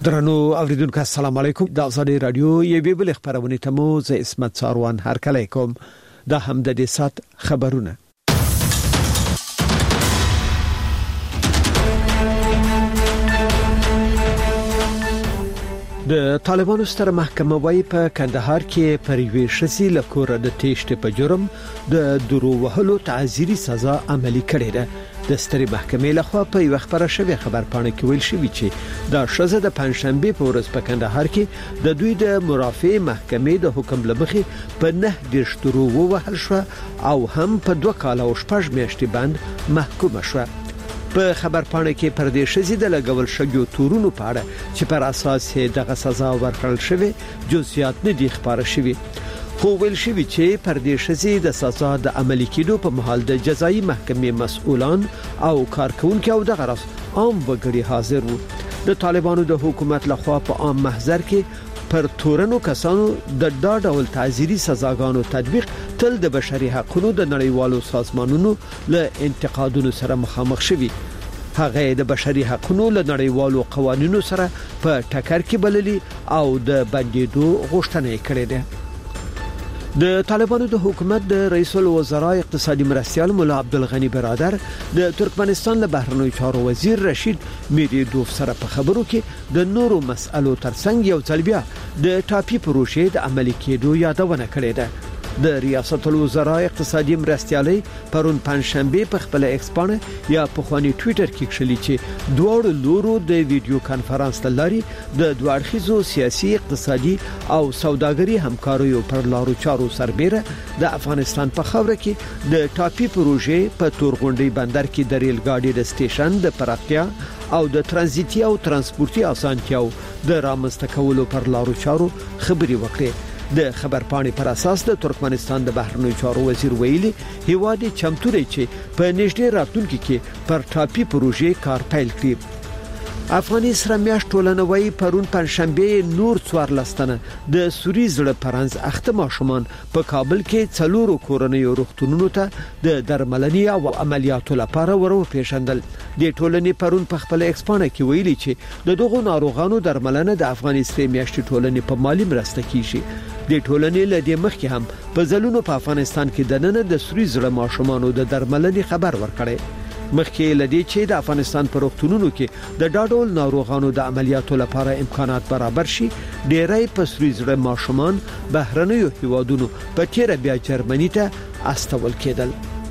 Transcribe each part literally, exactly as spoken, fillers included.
درنو اوریدونکو السلام علیکم. د ازادي رادیو یوې بل خبرونه ته مو زه اسمت ساروان هرکلی کوم. دا هم د دې سات خبرونه. د طالبانو ستره محکمه وايي په کندهار کې پریوي شسي لکور د تېشت په جرم د درو وهلو تعزیري سزا عملي کړې ده. د ستري محکمې لخوا په یو خبره شوی خبر پاڼه کې ویل شوی چې دا شزه د پنځشنبه په ورځ په کندهار کې د دوی د مرافع محکمې د حکم لمخې په نه د درو وهل شو او هم په دوه کال او شپږ میاشتې باندې محکوم شو. په خبر پاڼه کې پر دې شزي د لګول شګو تورونو په اړه چې پر اساس دغه سزا ورکړل شوی جزئیات نه دي خبره شوی. خو ویل شوی چې پر دې شزي د سزا د عملي کېدو په محل د جزایي محکمې مسؤلان او کارکونکو او د غرض عام وګړي حاضر وو. د طالبانو د حکومت لخوا په عام محضر کې پر تورنو کسانو د دا ډول تعزیري سزاګانو تطبیق تل د بشري حقوقو د نړیوالو سازمانونو له انتقادونو سره مخامخ شوی. هغه د بشري حقوقو له نړیوالو قوانینو سره په ټکر کې بللي او د بندیدو غوښتنه کړې ده. د طالبانو د حکومت د رئیس الوزرا اقتصادي مرستيال مولا عبدالغني برادر د ترکمنستان له بهرنیو چارو وزیر رشید میریدوف سره په خبرو کې د نورو مسألو ترڅنګ یو ځل بیا د ټاپي پروژې د عملي کېدو یادونه کړې ده. د ریاست الوزرا اقتصادي مرستيالي پرون پنځشنبه په خپل ایکس باندې یا په خواني ټوئیټر کې کړلی چې دوه لورو د ویډیو کانفرنس لاري د دوړخیزو سیاسي اقتصادي او سوداګري همکاریو پر لارو چارو سربېره د افغانستان په خاور کې د ټاپي پروژې په تورغونډي بندر کې د ریل ګاډي د سټیشن د پراختیا او د ترانزیتي او ترانسپورتي اسانتیاو د رامنځته کولو پر لارو چارو خبري وکړي. د خبر پاڼې پر اساس د ترکمنستان د بهرنیو چارو وزیر ویلي هیواد چمتو دی چې په نږدې راتلونکي کې پر ټاپي پروژې کار پیل کړي. افغاني سره میاشت ټولنوي پرون پنځشنبه نور څوار لستنه د سوري زړه پرنځ اخته ماشومان په کابل کې څلورو کورنیو روغتونونو ته د درملنې او عملیاتو لپاره ورو پیژندل. د ټولنې پرون په خپل ایکسپانه کې ویلي چې د دغو ناروغانو درملنه د افغاني سره میاشت ټولنې په مالی مرسته کیږي. د ټولنې له دې مخکې هم په ځلونو په افغانستان کې د نن د سوري زړه ماشومانو د درملنې خبر ورکړي. مخکې لدی چې د افغانستان په روغتونونو کې د ډاډول ناروغانو د عملیاتو لپاره امکانات برابر شي، ډېرای په سوري زړه ماشومان بهرنیو هیوادونو په تیر بیا جرمني ته استول کېدل.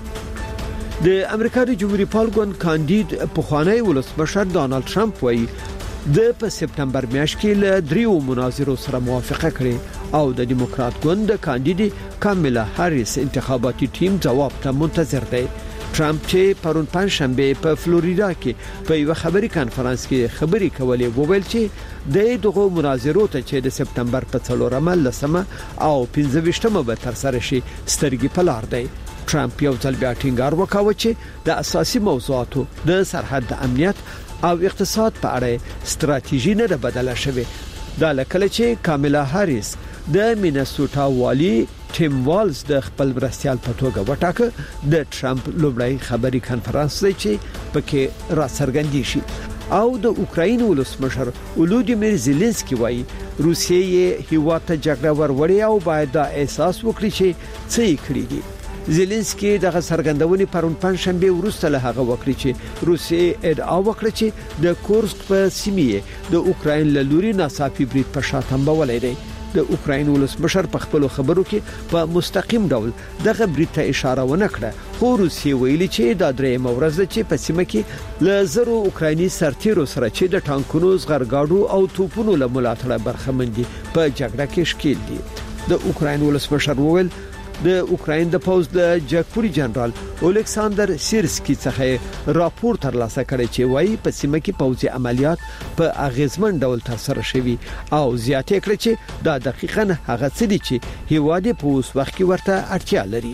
د امریکا د جمهوریت پالګون کاندید پخوانی ولسمشر ډانلډ ټرمپ وایي د په سپتمبر میاشت کې له دریو مناظرو سره موافقه کړې او د دیموکرات ګوند د کاندید کاملا هاریس انتخاباتي ټیم جواب ته منتظر دی. ټرمپ چې پرون پنځشنبه په فلوریدا کې په یو خبري کانفرنس کې خبري کولې وویل چې د دغه مناظرو ته چې د سپتمبر په څلورمه لسمه او پنځه به تر سره شي سترګې په لار دی. ټرمپ یو ځل بیا ټینګار وکاوه چې د اساسي موضوعاتو د سرحد د امنیت او اقتصاد په اړه ستراتیژي نه ده بدله شوې. دا لکه چې کاملا هاریس د مینسوټا والی ټیم والز د خپل مرستيال په توګه وټاکه د ټرمپ لومړی خبري کانفرنس دی چې پکې را څرګندي شي. او د اوکراین ولسمشر ولودیمیر زيلنسکي وایي روسیې هیواد ته جګړه وروړي او باید دا احساس وکړي چې څه یې کړی دي. زيلنسکي دغه څرګندونې پرون پنځشنبه وروسته له هغه وکړي چې روسیې ادعا وکړه چې د کورسک په سیمه د اوکراین له لوري ناڅاپي برید په شاتم بولای دی. د اوکراین ولسمشر په خپل خبرو کې په مستقیم ډول دغه برید ته اشاره ونه کړه، خو روسیې ویلي چې دا درې مورزه چې په سیمه کې ل زرو اوکرایني سرتیرو سره چې د ټانکونو زغرګاډو او توپونو له ملاتړه برخمن دي په جګړه کې شکیل دي. د اوکراین ولسمشر وویل د اوکراین د پوز د جګپوري جنرال الیکساندر سیرسکی څخه راپور ترلاسه کړی چې وایي په سیمه کې پوځي عملیات په اغیزمن ډول ترسره شوي او زیاتې کړې چې دا دقیقاً هغه څه دي چې هیواد په اوس وخت کې ورته اړتیا لري.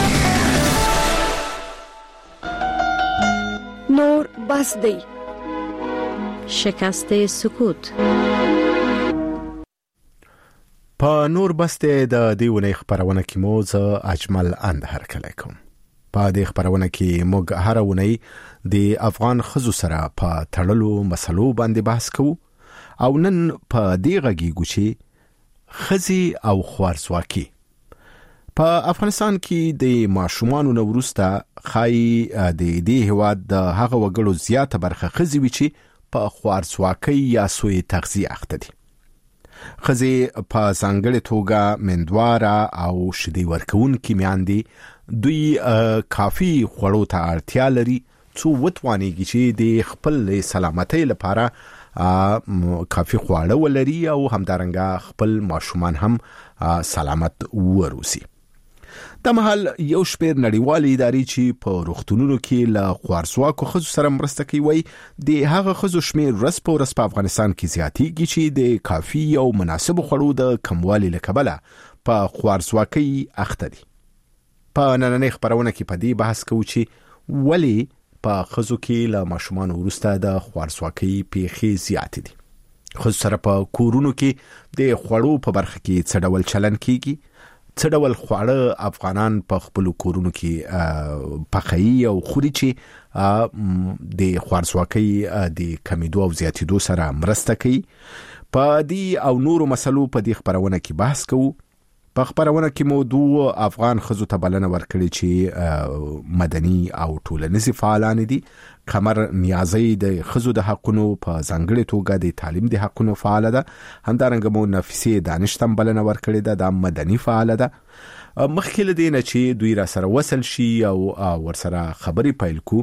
نور بس دی شکست سکوت. په نور بسته د دیونه خبرونه کې مو ز اجمل اند هرکلی کوم. په دې خبرونه کې موږ هرونه د افغان خزو سره په تړلو مسلو باندې بحث کوو او نن په دې غږیږو چې ښځې او خوارځواکي په افغانستان کې د ماشومانو نه وروسته ښایي د دې هېواد د هغه وګړو زیاته برخه ښځې وي چې په خوارځواکۍ یا سوء تغذیې اخته دي. ښځې په ځانګړې توګه مندواره او شیدې ورکوونکې میندې دوی کافي خوړو ته اړتیا لري څو وتوانیږي چې د خپل سلامتۍ لپاره کافي خواړه ولري او همدارنګه خپل ماشومان هم سلامت وروسي. د مهال یو شمېر نړیوالې ادارې چې په روغتونونو کې له خوارځواکو ښځو سره مرسته کوي د هغه ښځو شمېر ورځ په ورځ په افغانستان کې زیاتېږي چې د کافي او مناسبو خوړو د کموالي له کبله په خوارځواکۍ اخته دي. په نننۍ خپرونه کې په دې بحث کوو چې ولې په ښځو کې له ماشومانو وروسته د خوارځواکۍ پیښې زیاتې دي. ښځو سره په کورونو کې د خوړو په برخه کې څه ډول چلن کیږي، څه ډول خواړه افغانان په خپل کورونو کې پخوي او خوري چې د خوارځواکۍ د کمیدو او زیاتېدو سره مرسته کوي. په دې او نورو مسلو په دې خپرونه کې بحث کوو. په خپرونه کې موضوع افغان ښځو ته بلنه ورکړي چې مدني او ټولنیزي فعالان دي. قمر نیازی د ښځو د حقونو په ځانګړې توګه د تعلیم د حقونو فعاله ده. همدارنګه مو نفیسې دانش ته بلنه ورکړې ده، د مدني فعاله ده. مخکې له دې نه چې دوی را سره وصل شي او ورسره خبرې پیل کو،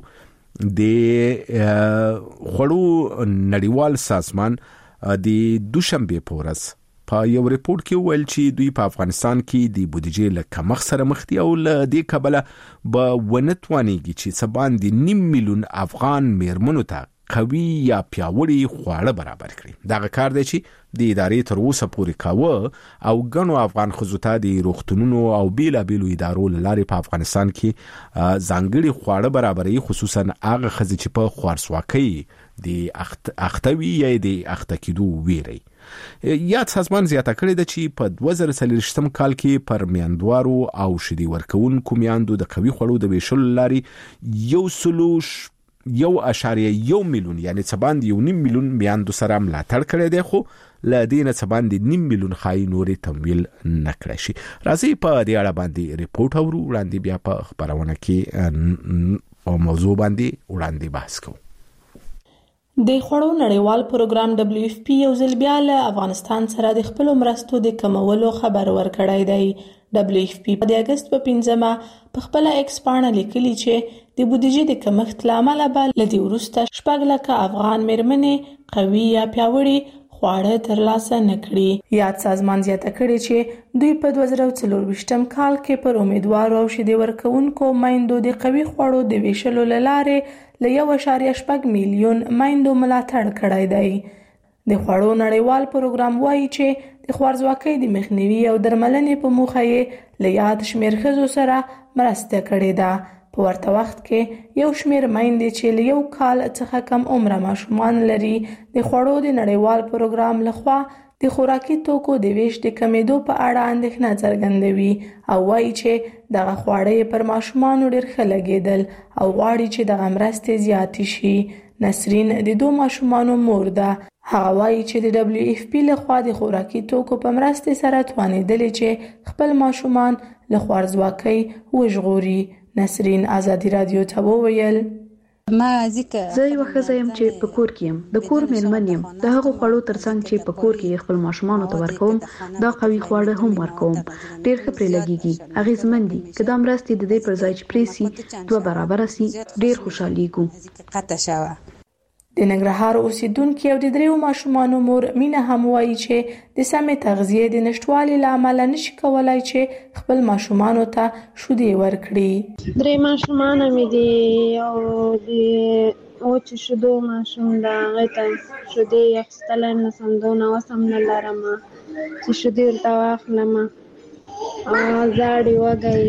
د خوړو نړیوال سازمان د دوشنبه په ورځ په یو ریپورت کې ویل چې دوی په افغانستان کې د بودیجې له کمښت سره مخ دي او له دې کبله به ونه توانیږي چې څه باندې نیم میلیون افغان میرمنو ته قوي یا پیاوړي خواړه برابر کړي. دغه کار دی چې د ادارې تر اوسه پورې کاوه او ګڼو افغان ښځو ته د روغتونونو او بیلابیلو ادارو له لارې په افغانستان کې ځانګړي خواړه برابروي، خصوصا هغه ښځې چې په خوارځواکۍ د اخته وي یا د اخته کېدو ویری. یاد سازمان زیاته کړې ده چې په دوه زره څلوېښتم کال کې پر میندوارو او شیدې ورکوونکو میندو د قوي خوړو د ویشلو لارې یو سلو یو اشاریه یو میلیون یعنی څه باندې یو نیم میلیون میندو سره ملاتړ کړی دی، خو له دې نه څه باندې نیم میلیون ښایي نورې تمویل نه کړی شي. راځئ په دې اړه باندې ریپورټ اورو، وړاندې بیا په خپرونه کې په موضوع باندې وړاندې بحث کوو. د خوړو نړیوال پروګرام دبلیو اف پی یو ځل بیا له افغانستان سره د خپل مرستو د کمولو خبر ورکړی دی. دبلیو اف پی په اگست په پنځمه په خپل ایکس پاڼه لیکلي چې د بودیجې د کمښت له امله به له دې وروسته شپږ لکه افغان میرمنې قوي یا پیاوړي خواړه ترلاسه نه کړي. یاد سازمان زیاته کړې چې دوی په دوه زره څلورویشتم کال کې پر امیدوارو او شیدې ورکوونکو میندو د قوي خوړو د ویشلو له لارې له یو اشاریه شپږ میلیون میندو ملاتړ کړی دی. د خوړو نړیوال پروګرام وایي چې د خوارځواکۍ د مخنیوي او درملنې په موخه یې له یاد شمېر ښځو سره مرسته کړې ده. په ورته وخت کې یو شمېر میندې چې له یو کال څخه کم عمره ماشومان لري د خوړو د نړیوال پروګرام لخوا د خوراکي توکو د ویش د کمیدو په اړه اندېښنه څرګندوي او وایي چې دغه خواړه پر ماشومانو ډېر ښه لګېدل او غواړي چې دغه مرستې زیاتې شي. نسرین د دوه ماشومانو مور ده. هغه وایي چې د دبلیو اف پی لخوا د خوراکي توکو په مرستې سره توانېدلې چې خپل ماشومان له خوارځواکۍ وژغوري. نسرین ازادي رادیو ته وویل زه یو ښځه یم چې په کور کې یم، د کور میرمن یم. د هغو خوړو ترڅنګ چې په کور کې خپل ماشومانو ته ورکوم دا قوي خواړه هم ورکوم. ډېر ښه پرې لګیږي، اغېزمن دي. که دا مرستې د دې پر ځای چې پرې سي دوه برابره سي ډېر خوشحالېږو. د ننګرهار اوسیدونکي او د دریو ماشومانو مور مینه هم وایي چې د سمې تغذیې د نشټوالي له امله نشي کولای چې خپل ماشومانو ته شیدې ورکړي. درې ماشومان مې دي او د وچو شیدو ماشوم د هغې ته شیدې اخیستلی نه سم، دونه وس هم نه لرم چې شیدې ورته واخلم. زاړې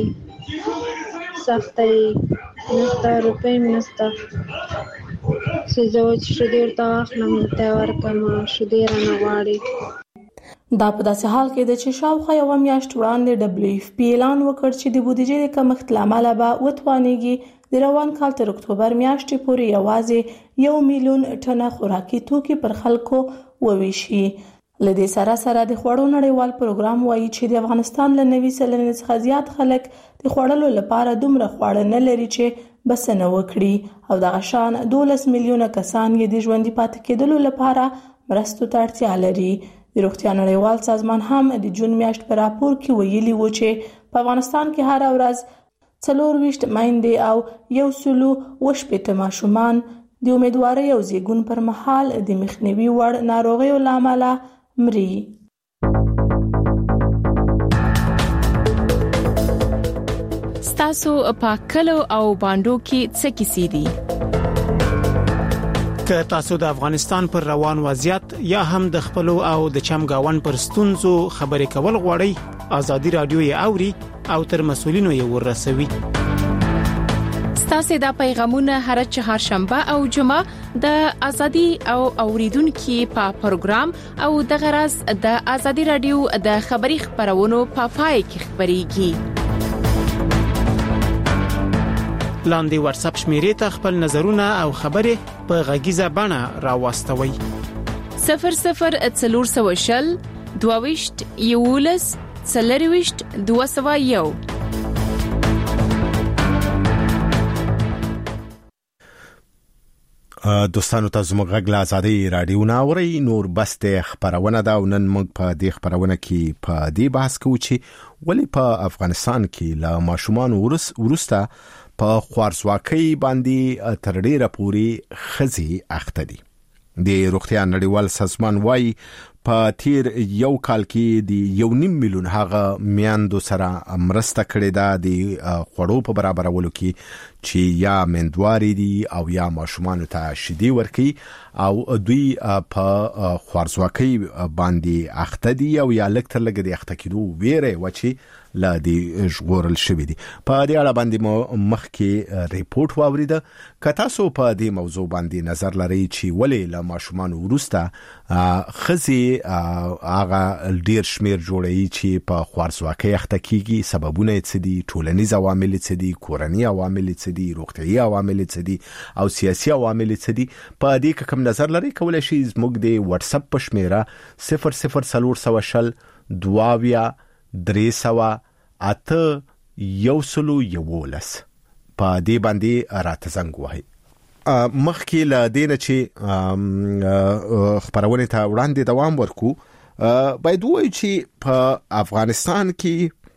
وږی سخته یې نشته، روپۍ هم نشته چې زه وچې شیدې ورته واخلم ورته یې ورکړم، شیدې رانه غواړي. دا په داسې حال کې ده چې شاوخوا یوه میاشت وړاندې دبلیو اف پی اعلان وکړ چې د بودیجې د کمښت له امله به وتوانېږي د روان کال تر اکتوبر میاشتې پورې یوازې یو میلیون ټنه خوراکي توکي پر خلکو وویشي. لدې سره سره د خوړو نړیوال پروګرام وایي چې د افغانستان له نوي سلنې څخه زیات خلک د خوړلو لپاره دومره خواړه نه لري چې بسنه وکړي او دغه شان دولس میلیونه کسان یې د ژوندي پاتې کېدلو لپاره مرستو ته اړتیا لري. د روغتیا نړیوال سازمان هم د جون میاشت په راپور کې ویلي و چې په افغانستان کې هر ورځ څلور ویشت میندې او یو سلو وشپېته ماشومان د امیدوارۍ او زیږون پر مهال د مخنیوي وړ ناروغیو له امله مري. ستاسو په کلو او باندو کې څه کیسې دي؟ که تاسو د افغانستان پر روان وضعیت یا هم د خپل او د چمګاون پر ستونزو خبرې کول غواړئ، ازادي رادیو یې اوري او تر مسولینو یې ورسوي. ستاسو د پیغامونه هر چهارشنبه او جمعه د ازادي او اوریدونکو په پروګرام او د غرض د ازادي رادیو د خبري خبرونو په پای کې خبريږي. لاندې واتس اپ شمیرې ته خپل نظرونه او خبرې په غږیزه بڼه راوستوي. صفر صفر څلور سوه شل دوه ویشت یولس څلور ویشت دوه سوه یو. دوستانو ته زموږ غږ له ازادي رادیو ناوري نور بسته خبرونه دا نن موږ په دې خبرونه کې په دې بحث کوو چې ولې په افغانستان کې لا ماشومان ورس ورسته په خوارزواکۍ باندې تر ډیره پوري خزي اخته دي. د روغتیا نړیوال سازمان وايي په تیر یو کال کې د یو نیم میلیون هغه میاندو سره مرسته کړې ده د خوړو په برابرولو کې چې یا مندواري دي او یا ماشومان ته شیدې ورکي او دوی په خوارزواکۍ باندې اخته دي او یا لکتر لګ د اخته کېدو ویره وچی لا دی ژغورل شوی دي. په دې اړه باندې مخ کې ریپورت واوریده. که تاسو په دې موضوع باندې نظر لرئ چې ولې له ماشومان ورسته خزي هغه ډیر شمیر جوړي چې په خوارزواکۍ اخته کیږي، سببونه څه دي، ټولنیز عوامل څه دي، کورنی عوامل څه دي، روغتیايي عوامل څه دي او سیاسي عوامل څه دي، په دې کې کوم نظر لرئ کولای شئ زموږ د واتس اپ په شمیره صفر صفر څلور سوه شل دواویا درې سوه اته یو سلو یولس په دې باندې راته زنګ وهئ. مخکې له دې نه چې خبرونه ته وړاندې دوام ورکو، باید وایو چې په افغانستان کې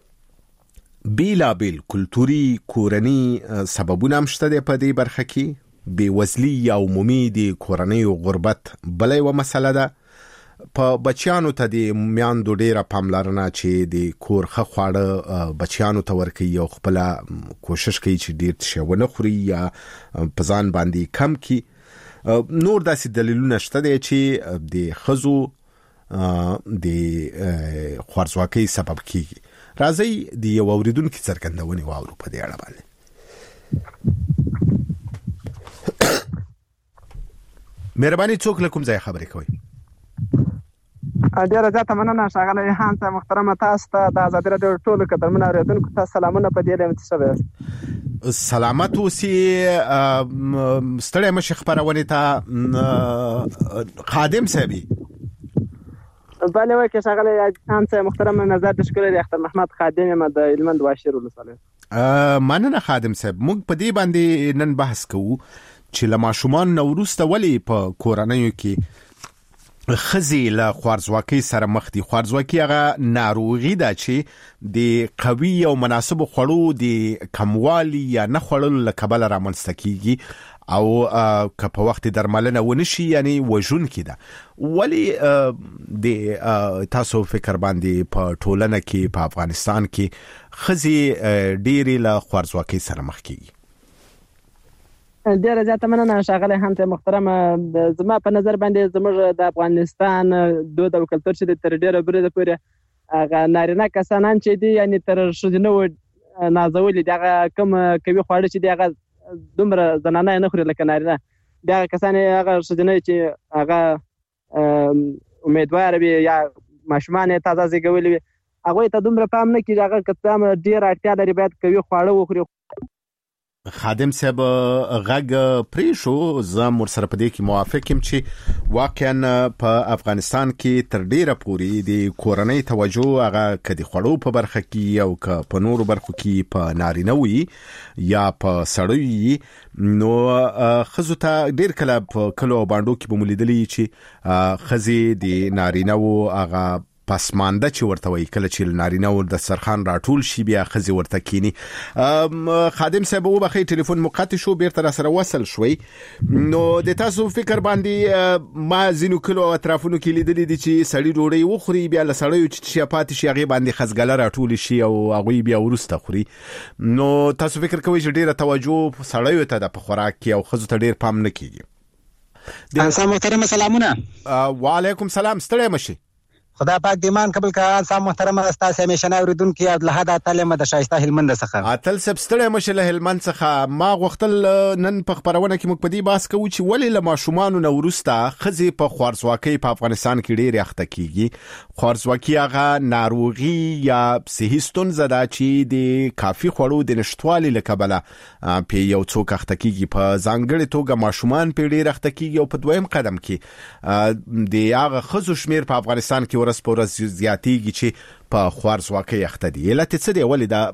بیلا بیل کلتوري کورنی سببونه هم شته په دې برخه کې. بېوزلي یا عمومي د کورنۍ غربت بلې و مسله ده. په بچیانو ته د میاندو ډیره پاملرنه چې د کور خه خواړه بچیانو ته ورکي او خپل کوشش کوي چې ډیر څه ونه خوري یا په ځان باندې کم کی. نور داسې دلیلونه شته چې د خزو د خوارزواکۍ سبب کیږي. راځي د یو اوریدونکو څرګندونې واورو په دې اړه باندې. مهرباني څوک لکم ځای خبرې کوي. ډیره زیاته مننه ښاغلی هان صاحب محترمه، تاسو ته د ازادي راډیو ټولو قدرمنو اورېدونکو ته سلامونه په دې لمه څه سلامت اوسئ. ستړی مشه خبرونه ته خادم صاحب بله وای که ښاغلی هان صاحب محترمه، نظر د شکر اختر محمد خادم یم د هلمند واشیر ولسوالۍ. مننه خادم صاحب. موږ په دې باندې نن بحث کوو چې له ماشومان نه وروسته ولې په کورنیو کې خزي له خوارزواکۍ سره مخ دي. خوارزواکۍ هغه ناروغي ده چې د قوي او مناسب خوړو د کموالي یا نه خوړلو له کبله رامنځته کیږي او که په وخت درملنه ونشي یعنی وژونکې ده. ولی د تاسو فکر باندې په ټولنه کې په افغانستان کې خزي ډېرې له خوارزواکۍ سره مخ کیږي؟ ډیره زیاته مننه ښاغلی هان صاحب محترمه. زما په نظر باندې زموږ د افغانستان دود او کلتور چې تر ډیره بریده پورې هغه نارینه کسانان چې دي یعنی تر ښځینه نازولي دي، هغه کوم کوي خواړه چې دي هغه دومره زنانه نه خوري لکه نارینه. بیا هغه کسان هغه ښځینه چې هغه امیدوار وي یا ماشومان یې تازه زیږولي وي هغوی ته دومره پام نه کېږي. هغه که څه هم ډېره اړتیا لري باید کوي خواړه وخوري. خادم صاحب غږ پرې شو زه مر سره په دې کې موافق یم چې واقعا په افغانستان کې تر ډیره پورې د کورنۍ توجه هغه کدي خړو په برخه کې او ک په نورو برخو کې په نارینه وي یا په سړی نو خزو ته ډیر کله په کلو باندې کې بمولیدلې چې خزي د نارینه وو هغه پسمانده چې ورته وی کله چې نارینه ور د سرخان راټول شي بیا خزي ورته کینی. خادم صاحب وبخې ټلیفون مقطع شو بیرته را سره وصل شوي نو د تاسو فکر باندې ما زینو کلو اطرافونو کې لیدلې دي چې سړی ډوړې وخوري بیا له سړیو چې شپات شي هغه باندې خزګله راټول شي او هغه بیا ورسته خوري. نو تاسو فکر کوئ چې ډیره توجه سړیو ته د خوراک کې او خزو ته ډیر پام نه کیږي؟ السلام محترم سلامونه. وعلیکم سلام ستړی مشي. خدا پاک دیمان قبل کا انسان محترم استاسه همیشه اوریدون کی د لحد تعلیم د شایسته هلمند څخه اتل سب ستړی مشه له هلمند څخه ما غوښتل نن په خبرونه کې موږ په دې باس کوو چې ولې له ماشومان نو ورسته خزي په خوارزواکي په افغانستان کې ډېر اخته کیږي. خوارزواکي هغه ناروغي یا صحي ستونزه ده چې د کافي خوړو د نشټوالي لکبله په یو څوک اخته کیږي په ځانګړي توګه ماشومان په ډېر اخته کیږي او په دویم قدم کې د هغه خزو شمیر په افغانستان کې ورس پورس زیاتیږي چې په خوارزواکي اخته دي. علت څه دی ولې دا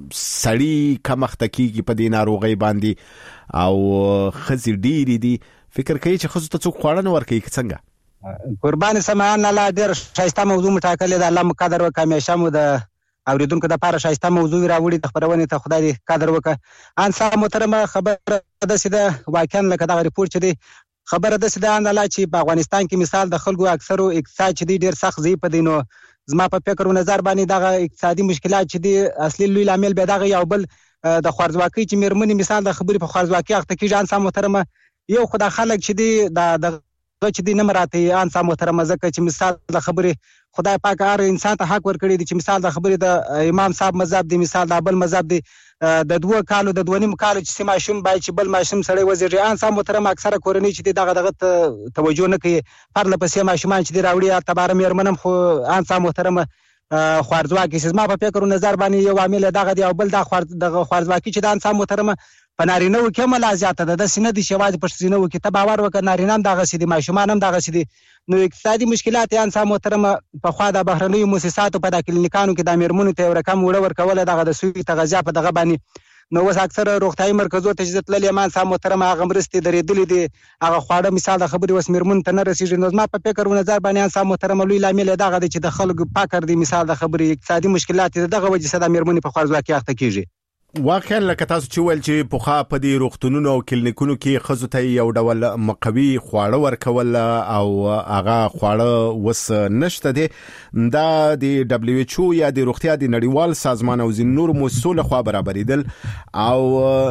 سړی کم اخته کیږي په دې ناروغي باندې او خزي ډیری دي فکر کوي چې خزو ته څوک خوړه نه ورکوي څنګه؟ قربان سمعان الله ډیر شایسته موضوع مټاکلې ده الله مقدر وکړي همیشه مو د اوریدونکو د پاره شایسته موضوع راوړي د خبرونه ته خدای دې قدر وکړي. ان سم محترم خبر ده سیده واقعا لکه دا ریپورت چې دی خبره ده سیده ان الله چې په افغانستان کې مثال د خلکو اکثرو اقتصاد چې دی ډیر سخت زی په دینو زما په فکر او نظر باندې دغه اقتصادي مشکلات چې دی اصلي لوی عامل به دغه یو بل د خوارزواکي چې مرمنې مثال د خبرې په خوارزواکي اخته کې ځان سم محترم یو خدای خلک چې دی د چې دی نه مراته ان سم محترم ځکه چې مثال د خبرې خدای پاک هر انسان ته حق ورکړي دي چې مثال د خبرې د امام صاحب مذهب دی مثال د بل مذهب دی د دوه کالو د دوه نیم کالو چې ماشوم باید چې بل ماشوم سړی وزیږي ان سم محترم اکثره کورنۍ چې دغه دغه توجه نه کوي پرله پسې ماشومان چې دی راوړي تباره مېرمنم خو ان سم محترم خوارزواکي چې ما په فکر او نظر باندې یو عامل دغه دی او بل د خوارزواکي چې د ان سم محترم په نارینه و کې ملا زیاته ده د سینې د شواز په سینې و کې ته باور وکړ نارینه هم دغه سیدي ماشومان هم دغه سیدي نو اقتصادي مشکلات یان سم محترم په خوا د بهرنیو مؤسساتو په د کلینیکانو کې د میرمنو ته رقم وړ ورکول دغه د سوي تغذیه په دغه باندې نو وس اکثر روغتيایي مرکزو ته چې تللی مان سم محترم هغه مرستې درېدلې دي هغه خواړه مثال د خبرې وس میرمن ته نه رسیږي نو ما په فکر او نظر باندې سم محترم لوی لامل دغه چې د خلکو پاکر دي مثال د خبرې اقتصادي مشکلات دغه وجه سره میرمن په خوارزواکي اخته کیږي. واقعا لکه تاسو چې ول چې پوخا په دې روغتونونو او کلینیکونو کې خزو ته یو ډول مقوي خواړه ورکول او هغه خواړه وس نشته دي دا د دبليو ایچ او یا د روغتیا د نړیوال سازمان او ځینو نور مؤسسو له خوا برابرېدل او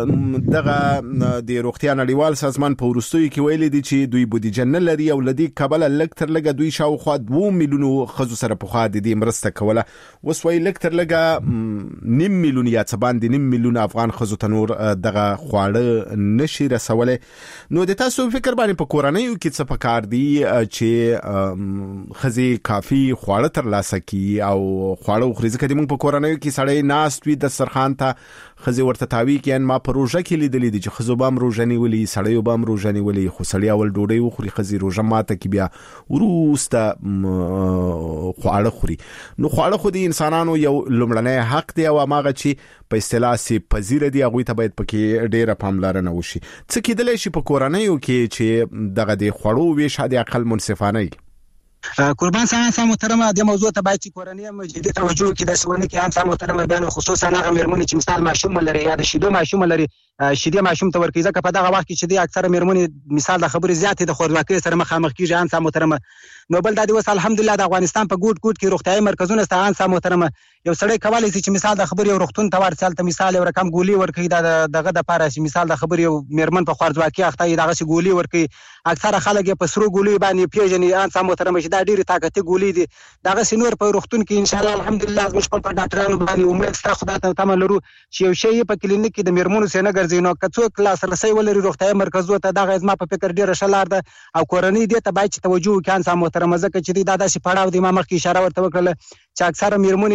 دغه د روغتیا نړیوال سازمان په ورستوي کې ویلي دي چې دوی بودیجه نه لري او لدی کابل لکتر لګه دوی شاوخوا دوه میلیونو خزو سره په خوا د دې مرسته کوله وس وی لکتر لګه نیم میلیون یا څه باندې میلیون افغان خزو تنور دغه خواړه نشي رسوله نو د تاسو فکر باندې په کورنۍ کې څه پکار دي چې خزي کافي خواړه تر لاسه کی او خواړه خوري ځکه د موږ په کورنۍ کې سړی ناست وي د سرخان ته خزي ورته تاوي کې ما په روزه کې لیدلې دي چې خزو بام روزنی ولي سړی بام روزنی ولي خو سړی اول ډوډۍ وخوري خزي روزه ماته کې بیا وروسته خواړه خوري نو خواړه خو د انسانانو یو لومړنی حق دی او هغه چې په اصطلاح سي پذیر دي هغه ته باید پکې ډیره پاملرنه وشي څه کېدلی شي په کورنۍ کې چې دغه د خوړو ویش د عقل منصفانه قربان سلام سم محترم د موضوع ته باید چې کورنۍ مجدي توجه کې د سونه کې ان سم محترم بیان خصوصا هغه مېرمنې چې مثال ماشوم لري یا د شیدو ماشوم لري شیدې ماشوم ته ورکړي ځکه په دغه وخت کې چې د اکثره مېرمنې مثال د خبرې زیاتې د خوراکي سره مخامخ کیږي ان سم محترم نو بل د دې وس الحمدلله د افغانستان په ګوټ ګوټ کې روغتيایي مرکزونه ستان سم محترم یو سړی کولای شي چې مثال د خبرې روغتون ته ورسال ته مثال یو رقم ګولي ورکړي د دغه د پاره چې مثال د خبرې یو مېرمن په خوارزواکي اخته دغه سي ګولي ورکړي اکثره خلک په سرو ګولي باندې پیژني ان سم محترم چې دا ډیره طاقتي ګولي دي دغه سينور په روغتون کې ان شاء الله الحمدلله موږ په ډاکټرانو باندې امید ستاسو خدای ته تمه لرو چې یو شی په کلینیک کې د مېرمنو سینه ګرځي نو کڅو کلاس رسي ولري روغتيایي مرکزو ته دغه ازما په فکر ډیره شلار ده او کورنۍ دې ته باید توجه وکړي ان سم محترم ځکه چې دا داسې پړاو دی ما مخکې اشاره ورته وکړه چې اکثره مېرمنې چې داسې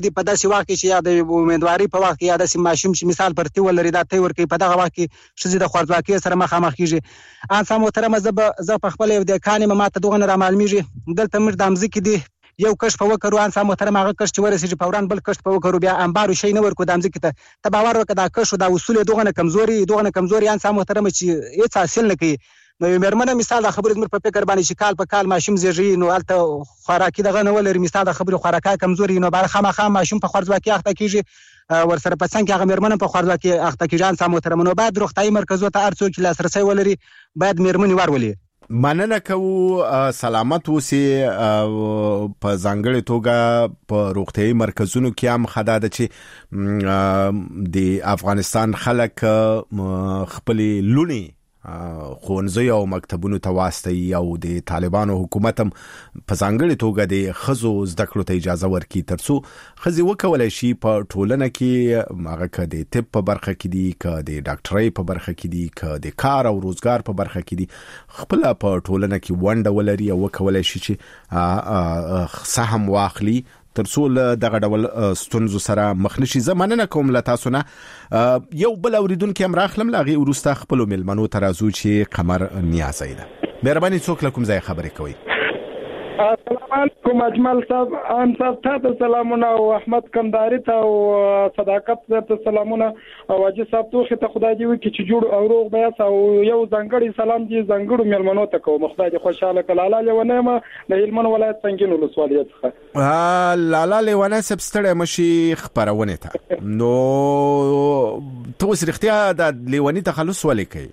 چې په داسې وخت کې چې یا د امیدواري په وخت کې یا داسې ماشوم چې مثال پر تی ولري دا تی ورکوي په دغه وخت کې ښځې د خوارځواکۍ سره مخامخ کېږي. ان څه محترمه زه زه په خپله یو د کان یم ماته دغه نه رامعلومېږي دلته موږ د مځکې دي یو کښت په وکړو ان څه محترمه هغه کښت چې ورسېږي فوراً بل کښت په وکړو بیا انبارو شی نه ورکړو د مځکې ته ته باور وکړه دا کښت دا اصول یې دغه نه کمزوري دغه نه کمزوري ان څه محترمه چې هېڅ حاصل نه کوي. نو یو مېرمنه مثال د خبرې زموږ په فکر باندې چې کال په کال ماشوم زېږوي نو هلته خوراکي دغه نه ولري مثال د خبرې خوراکي کمزوري نو باید خامخا ماشوم په خوارځواکۍ اخته کېږي ورسره په څنګ کې هغه مېرمنه په خوارځواکۍ اخته کېږي. ان څه محترمه نو باید روغتیايي مرکزونو ته هر څوک چې لاسرسی ولري باید مېرمنې ورولي. مننه کوو سلامت اوسئ. په ځانګړې توګه په روغتیايي مرکزونو کې هم خدا ده چې د افغانستان خلک خپل لونی ښوونځي او مکتبونو ته واستوي او د طالبانو حکومت هم په ځانګړې توګه د ښځو زده کړو ته اجازه ورکړي تر څو ښځې وکولی شي په ټولنه کې هغه که د طب په برخه کې دي که د ډاکټرۍ په برخه کې دي که د کار او روزګار په برخه کې دي خپله په ټولنه کې ونډه ولري او وکولی شي چې سهم واخلي تر څو له دغه ډول ستونزو سره مخ نشي. زه مننه کوم له تاسو نه. یو بل اوریدونکي هم راخلم له هغې وروسته خپلو مېلمنو ته راځو چې قمر نیازی ده. مهرباني څوک له کوم ځای خبرې کوئ؟ السلام علیکم اجمل صاحب ان صاحب ته سلامونه او احمد کندهاري ته او صداقت ته سلامونه او اجي صاحب ته ته خدای دې وکړي چې جوړ او روغ بیاس او یو ځانګړي سلام دې ځانګړو مېلمنو ته کوم خدای دې خوشاله کړي. لالا لیونه د هلمند ولایت څنګه ولسوالۍ څخه ها لالا لیونه سبستړې مشي خبرونه ته نو تو سرختیا د لیونی تخلص ولیکي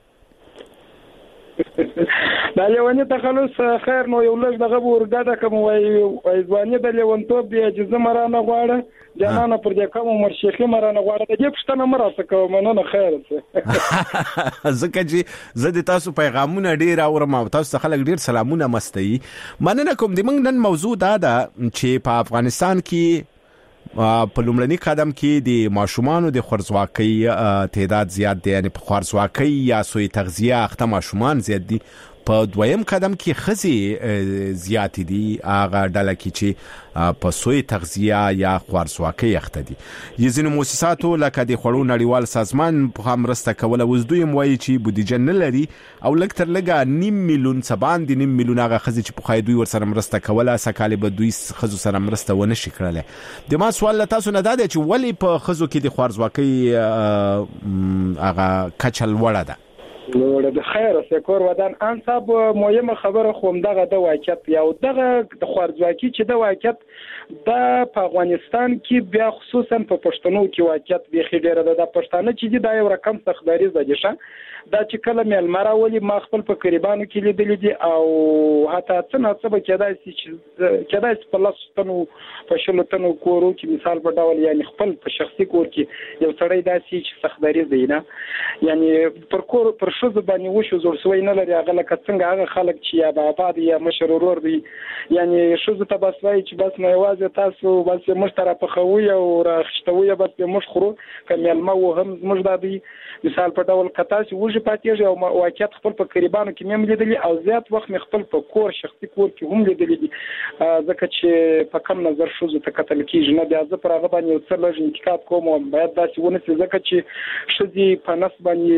دا لیونی تخلص خیر نو یو لږ دغه ورګه کوم وای ځواني د لیونتوب دی چې زمرانه غواړه جنانه پر دې کوم عمر شیخي مرانه غواړه د دې پښتنه مراسته کوم نه نه خیر څه زکه چې زه د تاسو پیغامونه ډیر اورم او تاسو خلک ډیر سلامونه مستي. مننه کوم د موږ نن موضوع دا ده چې په افغانستان کې په لومړني قدم کې د ماشومانو د خوارځواکۍ تعداد زیات دی یعنی په خوارځواکۍ یا سوی تغذیه اخته ماشومان زیات دي. په دویم قدم کې ښځې زیات دي هغه ډله کې چې په سوی تغذیه یا خوارځواکۍ اخته دي. ځینو مؤسساتو لکه د خوړو نړیوال سازمان په مرسته کوله اوس دوی هم وایي چې بودیجه نه لري او لږ تر لږه نیم میلیون څه باندې نیم میلیون هغه ښځې چې پخوی دوی ورسره مرسته کوله سږ کال به دوی ښځو سره مرسته ونه شي کړلی. د ما سوال له تاسو نه دا دی چې ولې په ښځو کې د خوارځواکۍ هغه کچه لوړه ده؟ نو د خیر سکور ودان ان صاحب مهمه خبره خو دغه د واقعیت یا دغه د خوارځواکۍ چې د واقعیت د په افغانستان کې بیا خصوصا په پښتنو کې واقعیت به خډيره ده. د پښتانه چې دا یو رقم سختداري زده شه دا چې کله مېلمره ولي ما خپل په قریبانو کې لیدل دي او حتی څنګه څه به کېدای شي چې کېدای شي په لاسونو په شلو تنو کورو کې مثال په ډول یعنی خپل په شخصي کور کې یو سړی داسي چې سختداري زینه یعنی پر کور پر شوز باندې وشو زور سوی نه لري هغه لکه څنګه هغه خلک چې یا بابا دي یا مشر ورور دي یعنی شوز ته بس وای چې بس نه یوازې تاسو بس مشترک په خوي او راخښتوي بس مش خورو کمل مو هم مش دادي مثال په ډول کتا چې وږي پاتېږي او واقعیت خپل په قریبانو کې مې لیدلې او زیات وخت مې خپل په کور شخصي کور کې هم لیدلې دي ځکه چې په کم نظر شوز ته قتل کیږي نه بیا زه پر هغه باندې یو څه لږ انتقاد کوم او باید داسې ونه شي ځکه چې شذي په نس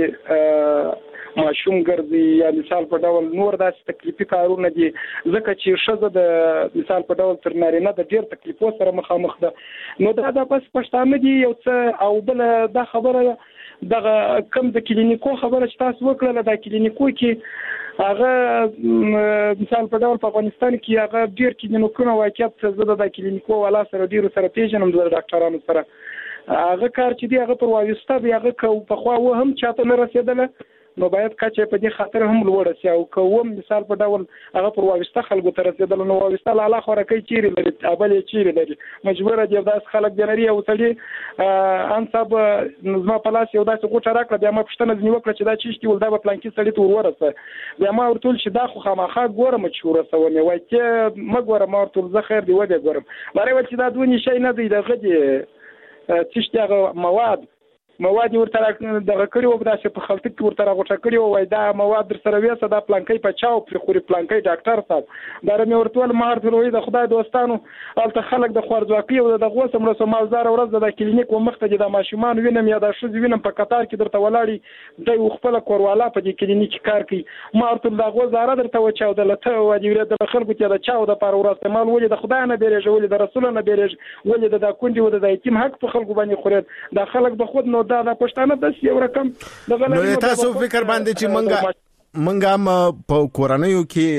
باندې ماشوم ګرځي یا مثال په ډول نور داسې تکلیفي کارونه دي ځکه چې ښځه د مثال په ډول تر نارینه د ډېر تکلیفو سره مخامخ ده. نو دا د بس پښتانه دي یو څه او بل دا خبره دغه کم د کلینیکو خبره چې تاسو وکړه د کلینیکو کې هغه مثال په ډول په افغانستان کې هغه ډېر کلینیکونه واقعیت زده د کلینیکو والا سره ډېر سره پیژنم د ډاکټرانو سره هغه کار چې دی هغه پر واوسته دی هغه کو په خوا و هم چاته نه رسیدله نو باید کچې په دې خاطر هم لوړ شي او کوم مثال په ډول هغه پر واوسته خلکو ته رسیدل نو واوسته لاله خورکې چیرې لري ابل چیرې لري مجبور دي داس خلک جنري او سړي ان صاحب نظم په لاس یو داسې غوټه راکړه بیا ما پښتنه ځنی وکړه چې دا چیشتي ولدا په پلان کې سړی ته ورورسه بیا ما ورتول چې دا خو خامخا ګورم چې ورسونه وای چې ما ګورم ما ورتول زه خیر دی ودی ګورم لاره و چې دا دونی شي نه دی دغه دي چیشتي هغه مواد مواد ورته دغه کړي او داسې په خلطه کې ورته راغوټه کړي او وای دا مواد در سره وېسه دا پلانکۍ په چاو پر خوري پلانکۍ ډاکټر صاحب دا مې ورته ول مار ته وای د خدای دوستانو الته خلک د خوارځواکۍ او د غوسه مرسته مالدار ورځ د کلینیک و مخته د ماشومان وینم یا د شوز وینم په قطار کې درته ولاړی د خپل کوروالا په دې کلینیک کار کوي مار ته د غوزاره درته وچاو د لته او د ورته د خلکو ته د چاو د پر ورسته مال ولې د خدای نه بیرېږي ولې د رسول نه بیرېږي ولې د کونډي و د یتیم حق په خلکو باندې خوري د خلک د خود نو دا د پښتانه د یو رقم نو تاسو فکر باندې چې منګه منګه په کورنیو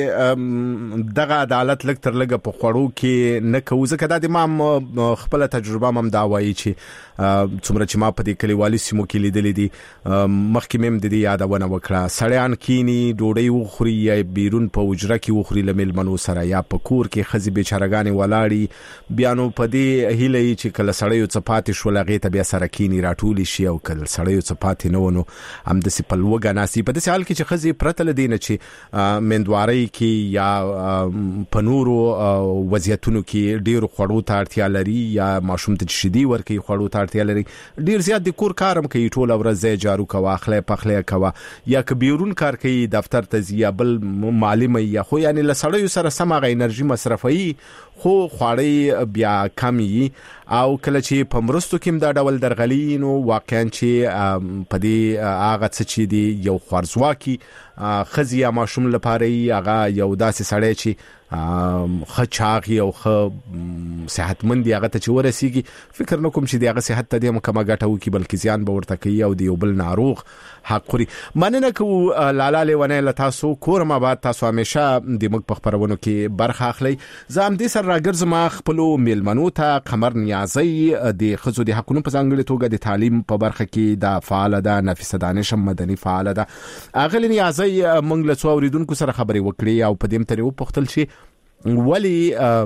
کې دغه عدالت لک تر لګه په خړو کې نه کوي ځکه د امام خپل تجربه مم دا وایي چې څومره چې ما په دې کلیوالي سیمو کې لیدلې دي مخکې مم د دې یادونه وکړه سړیان کینی ډوډۍ وخوري یا بیرون په وجره کې وخوري لمل منو سره یا په کور کې خزي بیچارهګانی ولاړی بیانو په دې هیله چې کله سړیو صفات شو لغې ته بیا سره کینی راټول شي او کله سړیو صفات نه ونو هم د سپل وګا ناسي په دې حال کې چې خزي پرته لدینه چې مندواري کې یا پنورو وضعیتونو کې ډیر خړو ته اړتیا لري یا ماشوم ته شدي ورکی خړو ته اړتیا لري ډیر زیات د کور کارم کوي ټول ورځ جارو کوا اخلي پخلي کوا یا کبیرون کار کوي دفتر ته زی بل معلم یا خو یعنی لسړیو سره سمغه انرژي مصرفي خو خواړی بیا کمی او کله چې په مرستو کې دا ډول درغلی نو واقعا چې په دې هغه څه چې دی یو خرڅواکي خزي یا ماشوم لپاره هغه یو داسې سړی چې خچاغي او خ صحتمند هغه ته چې ورسیږي فکر نکوم چې دغه صحت ته د مکمه ګټو کې بلکې زیان به ورته کوي او دی یو بل ناروغ حق خوري مننه کو لالا لیونه له تاسو کورم آباد تاسو همیشه د مګ په خبرونو کې برخه اخلي زم دې سر راګرز ما خپل میلمنو ته قمر نیازي د خزو د حقونو په ځانګړي توګه د تعلیم په برخه کې د فعال ده نفیسه دانش مدني فعال ده اغلی نیازي موږ له څو اوریدونکو سره خبرې وکړې او په دې متریو پختل شي ولی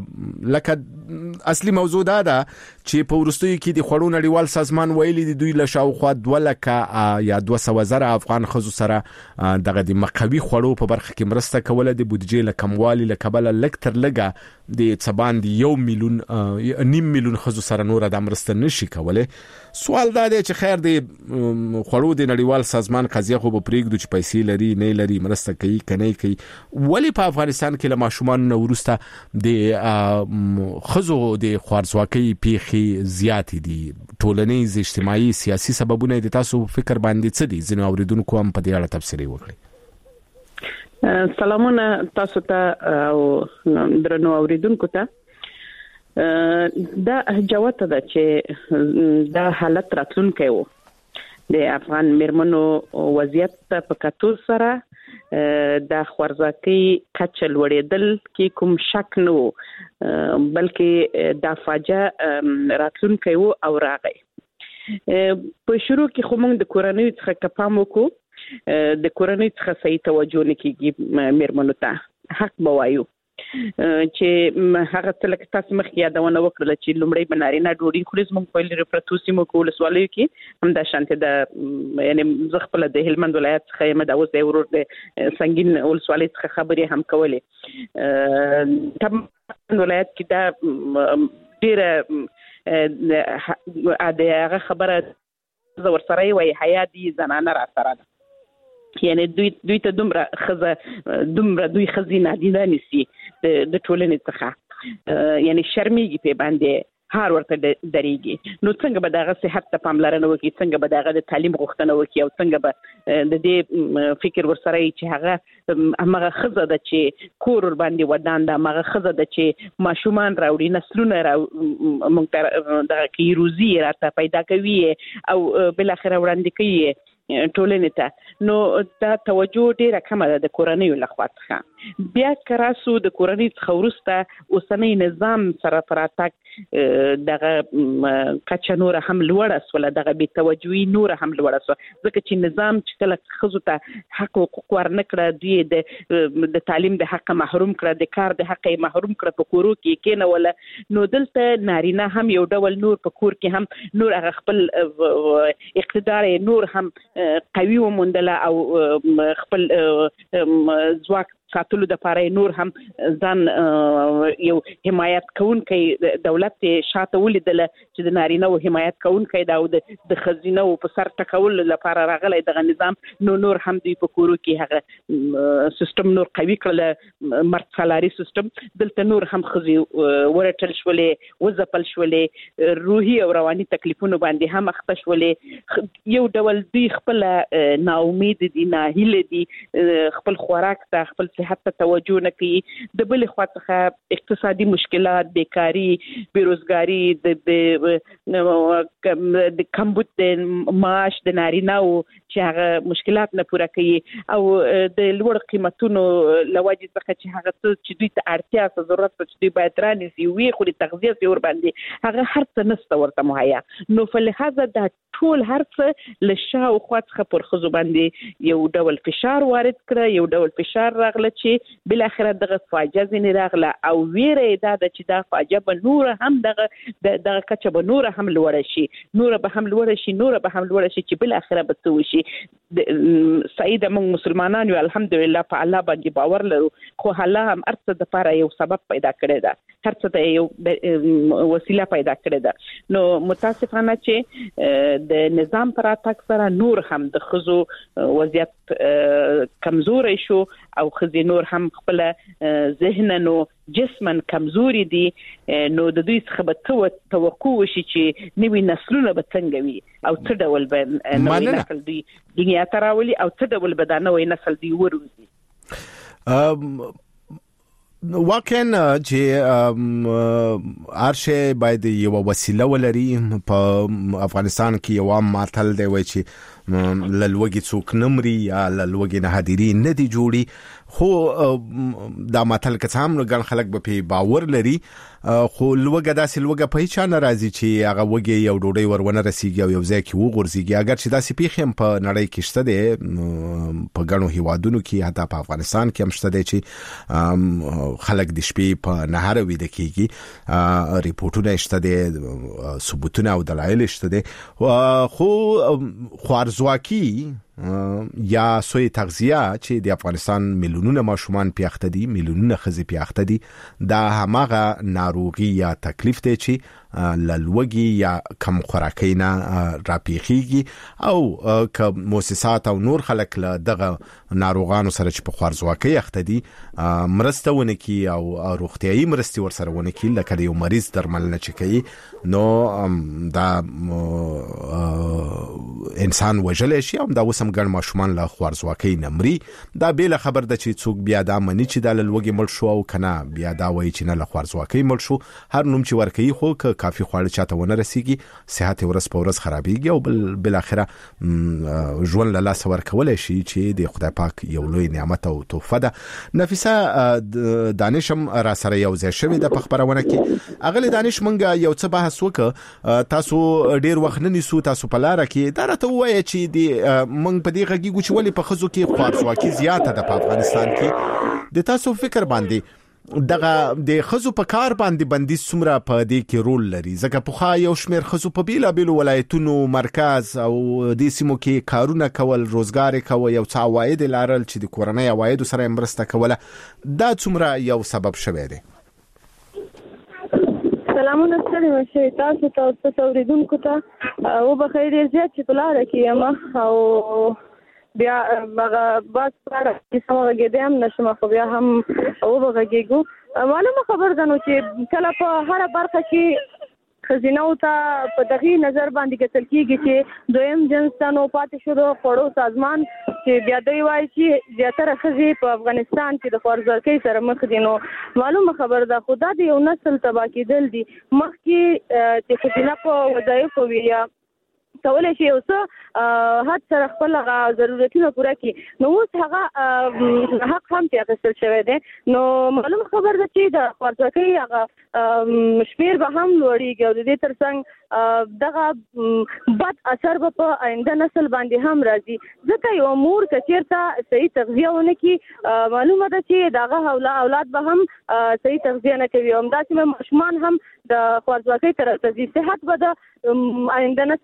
لکه اصلي موضوع دا ده چې په ورستوي کې د خړو نړیوال سازمان ویلي د دوی له شاوخوا دوه لکه یا دوه سوه زره افغان خزو سره دغه د مقوي خړو په برخه کې مرسته کوله د بودیجې له کموالي له کبله لکتر لګه د څبان د یو میلیون نیم میلیون خزو سره نور د مرسته نشي کوله سوال دا دی چې خیر د خړو د نړیوال سازمان قضیه خو په پریږدو چې پیسې لري نه لري مرسته کوي کني کوي ولی په افغانستان کې له ماشومان نورسته د خزو د خوارځواکۍ پیخي زیات دي ټولنیز اجتماعي سیاسي سببونه د تاسو فکر باندې څه دي ځنه اوریدونکو هم په دې اړه تفسیر وکړي سلامونه تاسو ته او درنو اوریدونکو ته دا جوته ده چې دا حالت راتلونکی وو د افغان مرمنو وضعیت په کتو سره د خوارځواکۍ کچه لوړېدل کې کوم شک نه وو بلکې د فاجعه راتلونکی وو او راغی په شروع کې خو موږ د کورنۍ څخه کپام وکړو د کورنۍ څخه صحیح توجه نه کیږي مرمنو ته حق بوایو چې هغه تلک تاسو مخ یادونه وکړه چې لومړی بنارینه ډوډۍ خوري موږ په لپاره مو کول سوالې کې هم د شانته د یعنی زه خپل د هلمند ولایت څخه یم د اوس د ورور د سنگین ول سوالې څخه خبرې هم کولې تم ولایت کې دا ډیره د هغه خبره زور سره وي حیا دي زنانه را سره ده یعنی دوی دوی ته دومره خزه دومره دوی خزینه دي نه نسی د ټولنې څخه یعنی شرمېږي په باندې هر ورته درېږي نو څنګه به دغه صحت ته پاملرنه وکړي څنګه به دغه د تعلیم غوښتنه وکړي او څنګه به د دې فکر ورسره چې هغه هغه خزه د چې کور باندې ودان ده هغه خزه د چې ماشومان راوړي نسلونه را مونږ دغه کی روزي راته پیدا کوي او بل اخر وړاندې کوي ټولنې ته نو دا توجه ډیره کمه ده د کورنۍ لخوا څخه بیا کراسو د کورنۍ څخه ورسته اوسنۍ نظام سره پراتک دغه کچه نور هم لوړه سوله دغه بي توجهي نور هم لوړه سو ځکه چې نظام چې کله خزو ته حق حقوق ورنکړه دوی د د تعلیم د حق محروم کړه د کار د حق محروم کړه په کورو کې کېنه ولا نو دلته نارینه هم یو ډول نور په کور کې هم نور هغه خپل اقتدار نور هم قوي ومندله او خپل ځواک ساتلو د لپاره نور هم ځان یو حمایت کوونکی دولت شاته ولیدل چې د نارینه او حمایت کوونکی دا د خزینه او په سر ټکول لپاره راغلی دغه نظام نو نور هم دوی په کورو کې هغه سیستم نور قوي کړل مرد سالاري سیستم دلته نور هم خزي ورټل شولې وزپل شولې روحي او رواني تکلیفونو باندې هم اخته شولې یو ډول دوی خپل ناامید دي ناهیله دي خپل خوراک ته خپل صحت ته توجه نه کوي د بل خوا څخه اقتصادي مشکلات بیکاری بیروزګاری د د کمبود د معاش د نارینه‌و چې هغه مشکلات نه پوره کوي او د لوړ قیمتونو لوجه څخه چې هغه څه چې دوی ته اړتیا څه ضرورت په چې دوی باید رانیسي وي خو د تغذیه سي ور باندې هغه هر څه نشته ورته مهیا نو فلهذا دا ټول هر څه له شا او خوا څخه پر خزو باندې یو ډول فشار وارد کړ یو ډول فشار راغله چې بل اخر دغه فاجعه زنی راغله او ویره دا چې دا فاجعه به نور هم دغه دغه کچه به نور هم لوړ شي نور به هم لوړ شي نور به هم لوړ شي چې بل اخر به څه وشي سعید موږ مسلمانان یو الحمدلله په الله باندې باور لرو خو الله هم ارڅ د لپاره یو سبب پیدا کړی دا هر څه ته یو وسیله پیدا کړی دا نو متاسفانه چې د نظام پر اتاک سره نور هم د خزو وضعیت کمزوري شو او خزي نور هم خپل ذهننو جسمن کمزوري دي نو د دوی څخه به توقع وشي چې نوې نسلونه به څنګه وي او څه ډول به نوې نسل دوی دنیا ته راولي او څه ډول به دا نوې نسل دوی وروزي واقعا چې ارشه باید یو وسیله ولري په افغانستان کې یو عام ماتل دی وای چې للوګي څوک نمري یا للوګي نه حاضری نه دی جوړي خو دا ماتل که هم ګڼ خلک به په باور لري خو لوګه داسې لوګه په هیڅ نه راځي چې هغه وګي یو ډوډۍ ورونه رسیږي او یو ځای کې وغورځيږي اگر چې داسې پیښې په نړۍ کې شته دي په ګڼو هیوادونو کې حتی په افغانستان کې هم شته دي چې خلک د شپې په نهار ویده کیږي ریپورتونه شته دي ثبوتونه او دلایل شته دي خو خوارزواکي یا سوی تغذیه چې د افغانستان میلیونونه ماشومان پیاخته دي میلیونونه خزي پیاخته دي دا همغه ناروغي یا تکلیف دی چې للوګي یا کم خوراکي نه راپیخيږي او که مؤسسات او نور خلک له دغه ناروغانو سره چې په خوارزواکي اخته دي مرستونه کی او روغتيایي مرستي ور سره ونه کی لکه یو مریض درمل نه چکی نو دا انسان وجل شي هم دا وسم ګڼ ماشومان له خوارزواکي نمري دا به خبر د چې څوک بیا دا منی چې د لوګي مړ شو او کنه بیا دا وایي چې نه له خوارزواکي مړ شو هر نوم چې ورکوي خو کافي خواړه چاته ونه رسیږي صحت ورځ په ورځ خرابېږي او بل بل اخره ژوند له لاس ورکول شي چې د خدای پاک یو لوی نعمت او تحفه ده نفیسه دانشم را سره یو ځای شوی د خبرونه کې اغلی دانش مونږ یو څه بحث وکړ تاسو ډیر وخت نه نیسو تاسو په لار کې دا راته وایي چې د مونږ په دې غږی چې ولې په خزو کې خوارزواکي زیاته ده په افغانستان کې د تاسو فکر باندې دغه د خزو په کار باندې بندیز څومره په دې کې رول لري ځکه په خا یو شمیر خزو په بیلا بیل ولایتونو مرکز او د سیمو کې کارونه کول روزګار کوي یو څه عواید لرل چې د کورنۍ عواید سره مرسته کوله دا څومره یو سبب شوی دی سلامونه ستړي مشه تاسو ته اوریدونکو ته او بخیر زیات چې بلاره کې او بیا هغه باز پر چې سمه غږیدم نشم خو بیا هم او بغږیګو معلومه خبر ده نو چې کله په هر برخه کې خزینه او ته په دغه نظر باندې کتل کیږي چې دویم جنسانو پاتې شو د خړو سازمان چې بیا دوی وایي چې زیاتره خزي په افغانستان کې د خوارزواکۍ سره مخ دي نو معلومه خبر ده خدا دې یو نسل تبا کېدل دي مخکې چې خزینه په وظایفو وي یا کولای شي اوس هڅه سره خپل ضرورتونه پوره کړي نو اوس هغه حق هم چې اخیستل شوی دی نو معلومه خبر ده چې د خوارزواکۍ هغه شمیر به هم لوړیږي او د دې ترڅنګ دغه بد اثر به په آینده نسل باندې هم راځي ځکه یو مور که چېرته صحیح تغذیه ونه کړي معلومه ده چې دغه اولاد به هم صحیح تغذیه نه کوي همداسې ماشومان هم د خوارزواکۍ طرف ته ځي صحت به د آینده نسل هم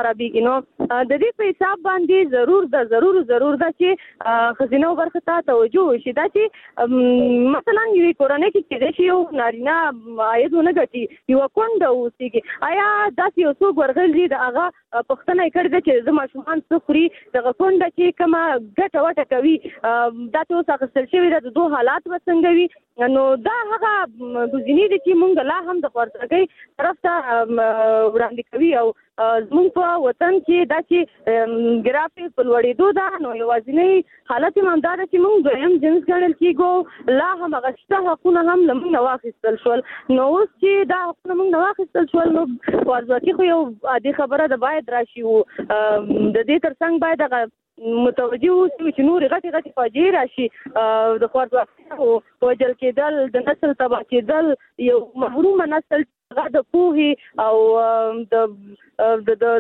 خرابېږي. نو د دې په حساب باندې ضرور ده ضرور ضرور ده چې خزینه برخه ته توجه وشي. دا چې مثلا یو کورنۍ کې چې د یو نارینه عاید نه ګټي یو کونډه اوسېږي، آیا داسې یو څوک ورغلی د هغه پوښتنه یې کړې ده چې زه ماشومان څه خوري، دغه کونډه چې کومه ګټه وټه کوي دا چې اوس اخیستل شوي ده د دوه حالات به څنګه وي. نو دا هغه ګزینې دي چې مونږ لا هم د خوارځواکۍ طرف ته وړاندې کوي او زمونږ په وطن کې دا چې ګرافي په لوړېدو ده، نو یوازینی حالت هم همدا ده چې مونږ دویم جنس ګڼل کېږو، لا هم هغه شته حقونه هم له مونږ نه واخیستل شول. نو اوس چې دا حقونه مونږ نه واخیستل شول نو خوارځواکي خو یو عادي خبره ده، باید راشي. و د دې تر څنګ باید هغه متوجه اوسو چې نور غټي غټي فاجعې راشي، د خوارځواکۍ او وژل کېدل، د نسل تباه کېدل، یو محروم نسل د پوهې او د د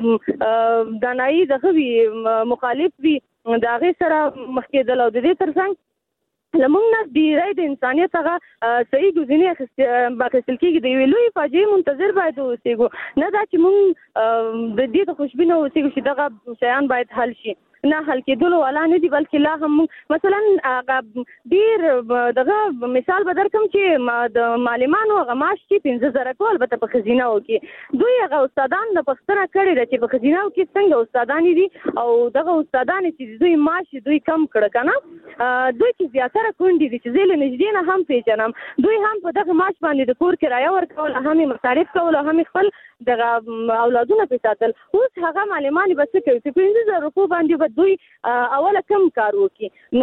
د دانایي دغه وي مخالف وي د هغې سره مخ کېدل. او د دې تر څنګ لمونږ نه ډېری د انسانیت هغه صحیح ګزینې اخیستل کېږي. د یوې لویې فاجعې منتظر باید اوسېږو، نه دا چې مونږ د دې د خوشبینه اوسېږو چې دغه شیان باید حل شي. نه حل کېدلو والا نه دي، بلکې لا هم مثلا ډېر دغه مثال به درکړم چې د معلمانو هغه معاش چې پنځه زره کو البته په ښځینهو کې دوی هغه استادان د پوښتنه کړې ده چې په ښځینهو کې څنګه استادانې دي او دغه استادانې چې دوی معاش دوی کم کړه که نه، دوی چې زیاتره کونډې دي چې زه له نږدې نه هم پېژنم، دوی هم په دغه معاش باندې د کور کرایه ورکول، هم یې مصارف کول او هم یې خپل دغه اولادونه پرې ساتل. اوس هغه معلمانې به څه کوي چې پنځه زره روپو باندې به دوی اوله کم کار وکړي.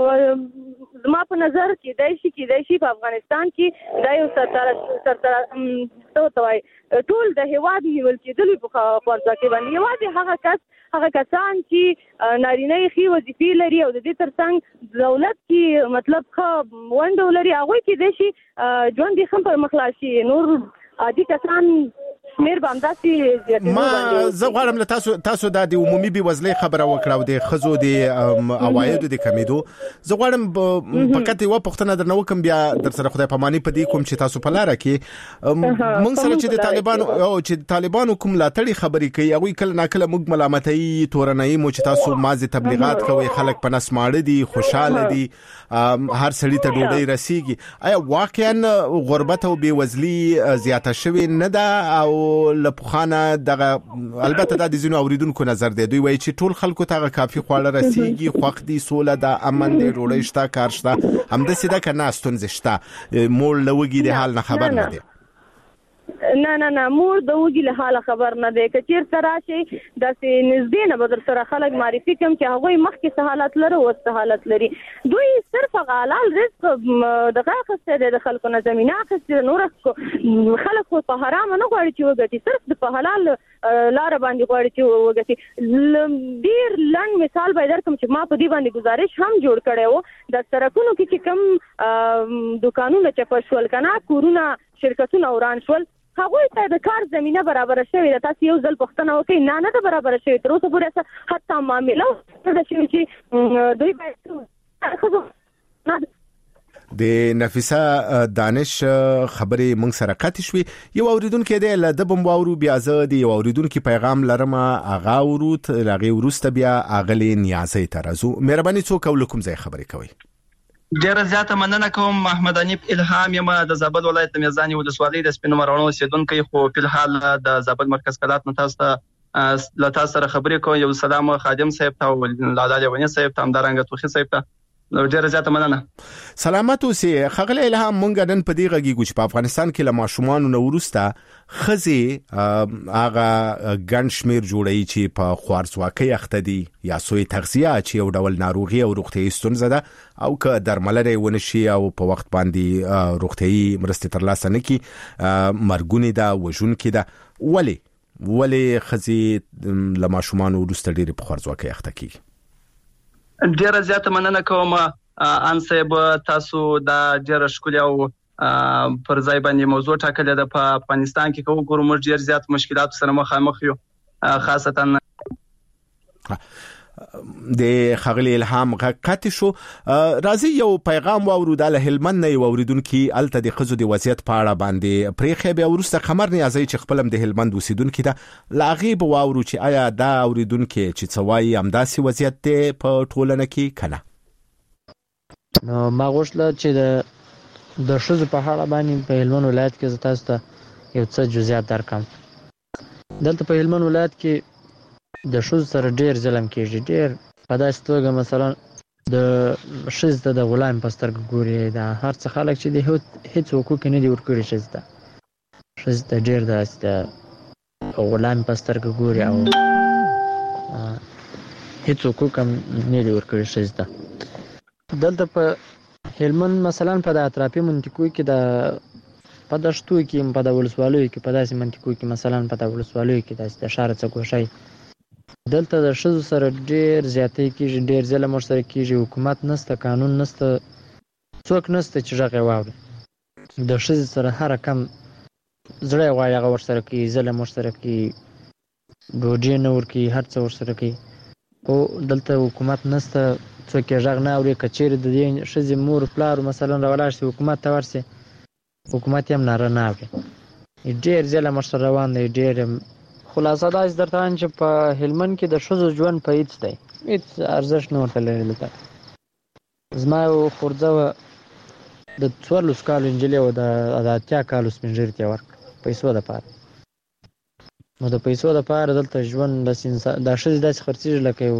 نو زما په نظر کېدای شي کېدای شي په افغانستان کې دا یو سرتره څه ته وایي ټول د هېواد نیول کېدلو په خوارځواکۍ باندې یوازې هغه کس هغه کسان چې نارینه یې ښې وظیفې لري او د دې تر څنګ دولت کې مطلب ښه ونډه ولري، هغوی کېدای شي ژوند یې ښه پر مخ لاړ شي. نور عادي کسان شمیر به همداسې زیاتېدو. ما زه غواړم له تاسو تاسو دا د عمومي بېوزلۍ خبره وکړه او د ښځو د عوایدو د کمېدو. زه غواړم فقط یوه پوښتنه درنه وکړم، بیا در سره خدای پاماني په دې کوم چې تاسو په لاره کې موږ سره چې د طالبانو او چې د طالبانو کوم ملاتړي خبرې کوي، هغوی کله ناکله موږ ملامتوي، تورنوي مو چې تاسو مازې تبلیغات کوئ، خلک په نس ماړه دي، خوشحاله دي، هر سړي ته ډوډۍ رسیږي. آیا واقعا غربت او بېوزلي زیاته شوې نه ده؟ او له پخوانه دغه البته دا د ځینو اوریدونکو نظر دی، دوی وایي چې ټول خلکو ته هغه کافي خواړه رسیږي، خوښ دي، سوله ده، امن دی، ډوډۍ شته، کار شته، همداسې ده که نه ستونزې شته؟ مور له وږي د حال نه خبر نه دی؟ نه نه نه مور د وږي له حاله خبر نه دی. که چېرته راشي داسې نږدې نه به در سره خلک معرفي کړم چې هغوی مخکې څه حالت لري اوس څه حالت لري. دوی صرف هغه حلال رزق دغه اخیستی دی، د خلکو نه زمینه اخیستې ده. نور خلک خو په حرامه نه غواړي چې وګټي، صرف د په حلال لاره باندې غواړي چې وګټي. ډېر لنډ مثال به یې درکړم چې ما په دې باندې ګزارش هم جوړ کړی و. د سړکونو کې چې کوم دوکانونه چپه شول که نه، کورونه شرکتونه وران شول، هغوی ته د کار زمینه برابره شوې ده. تاسو یو ځل پوښتنه وکړئ، نه نه ده برابره شوې، تر اوسه پورې حتی معامله ده شوې چې دوی باید. د نفیسه دانش خبرې موږ سره قطع شوې. یو اوریدونکو دی له ده بم واورو، بیا زه د یو اوریدونکو پیغام لرم، هغه ورود هغې وروسته بیا اغلې نیازۍ ته راځو. مهرباني څوک او له کوم ځای خبرې کوئ؟ ډیره زیاته مننه کوم. محمد حنیف الهام یم د زابل ولایت د میزاني ولسوالۍ د سپینو مرغانو اوسیدونکی، خو په الحال د زابل مرکز کلات نه تاسو ته له تاسو سره خبرې کوم. یو سلام خادم صاحب ته او لاله لیونی صاحب ته، همدارنګه توخي صاحب ته ډیره زیاته مننه. سلامت اوسې. خغله الهام، مونږ نن په دې غږیږو چې په افغانستان کې له ماشومانو نه وروسته ښځې هغه ګڼ شمېر جوړوي چې په خوارځواکۍ اخته دي، یا سوء تغذیه چې یو ډول ناروغي او روغتیایي ستونزه ده، او که درملنه یې ونه شي او په وخت باندې روغتیایي مرستې ترلاسه نه کړي، مرګونې ده، وژونکې ده. ولې ولې ښځې له ماشومانو وروسته ډېرې په خوارځواکۍ اخته کېږي؟ ډیره زیاته مننه کوم ان صاحب، تاسو دا ډیره ښکلې او پر ځای باندې موضوع ټاکلې ده. په افغانستان کې کوم ګورو موږ ډیر زیات مشکلات سره مخامخ یو، خاصتا د خغلی الهام غکټ شو. راځي یو پیغام واورو د هلمند نه اوریدونکو الته د خزو د وضعیت په اړه باندې پرېخه به ورسته خمر نیازي چې خپلم د هلمند اوسیدونکو ته لاغيب واورو چې آیا دا اوریدونکو چې څوای امداسي وضعیت ته په ټولنه کې کنه. نو ما غوښتل چې د د شذ په اړه باندې په هلمند ولایت کې تاسو ته یو څه جزئیات درکم. دلته په هلمند ولایت کې د شذ سره ډیر ظلم کیږي. ډیر په داسې توګه مثلا د شذ ته د غلام پسترګ ګوري، دا هر څه خلک چې د هیڅ حقوق نه دي ورکړي شذ ته شذ ته ډیر د غلام پسترګ ګوري او هیڅ حقوق هم نه دي ورکړي شذ ته. دلته په هلمند مثلا په د اطرافي منطقو کې د په دشتو کې په د ولسوالیو کې په داسې منطقو کې مثلا په د ولسوالیو کې د اشاره څګوشي دلته د شذ سره ډیر زیاتې کیږي، ډیر ظلم ورسره کیږي. حکومت نسته، قانون نسته، څوک نسته چې ژغه واوري. د شذ سره هر کم زړه وایي هغه ورسره کوي، ظلم ورسره کوي، ډوډۍ نه ورکوي، هر څه ورسره کوي. او دلته حکومت نسته، څوک یې ژغ نه اوري. کچېرې د دې ښځې مور پلار مثلا راولاړ شي حکومت ته ورسي، حکومت هم ناره نه اوري. ډېر ظلم ورسره روان دی. ډېر خلاصه دا درته وایم چې په هلمند کې د ښځو ژوند په هېڅ دی، هېڅ ارزښت نه ورته لري. دلته زما یو خورځه وه د څوارلسو کالو نجلۍ وه، د اتیا کالو سپین ږیري ته یې ورکړه پیسو دپاره. نو د پیسو دپاره دلته ژوند داسې دا ښځې داسې خرڅېږي لکه یو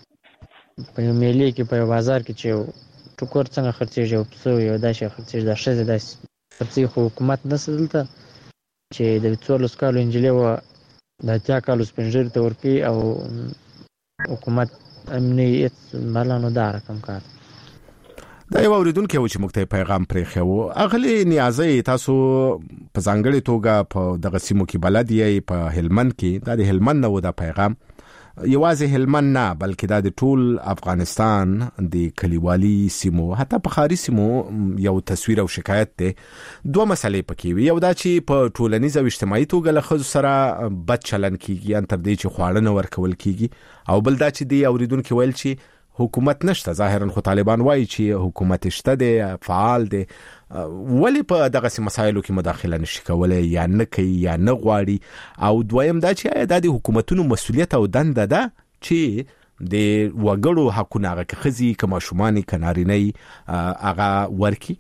په یو میلې کې په یو بازار کې چې یو ټوکر څنګه خرڅېږي، یو پسه یو داسې خرڅېږي. دا ښځې داسې خرڅېږي. خو حکومت نشته دلته چې د څوارلسو کالو نجلۍ وه د اتیا کالو سپین ږیري ته ورکوي او حکومت امني هېڅ بله نو دا رقم کار. دا یو اوریدونکی و چې موږ ته پیغام پرېښی و. اغلې نیازۍ تاسو په ځانګړې توګه په دغه سیمو کې بلد یې په هلمند کې. دا د هلمند نه و دا پیغام، یوازې هلمند نه بلکې دا د ټول افغانستان د کلیوالي سیمو حتی په ښاري سیمو یو تصویر او شکایت دی. دوه مسلې پکې وي. یو دا چې په ټولنیز او اجتماعي توګه له ښځو سره بد چلن کیږي، ان تر دې چې خواړه نه ورکول کیږي. او بل دا چې دی اوریدونکي ویل چې حکومت نشته. ظاهرا خو طالبان وایي چې حکومت شته دی، فعال دی، ولی په دغه مسایلو کې مداخله نشي کولای یا نه کوي یا نه غواړي. او دویم دا چې آیا د حکومتونو مسؤلیت او دنده ده چې د وګړو حقونه هغه که ښځې که ماشومان که نارینه هغه ورکي.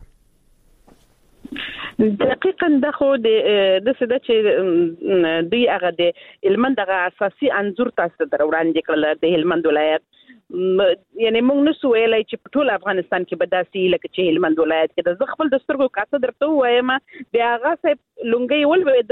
دقیقاً دا خو د داسې ده چې دوی هغه د هلمند هغه اساسي انځور تاسو ته در وړاندې کړل د هلمند ولایت. یعنی موږ نسو ویلای چې په ټول افغانستان کې به داسې لکه چې هلمند ولایت کې د زه خپل د سترګو کاسه درته ووایم بیا هغه صاحب لونګۍ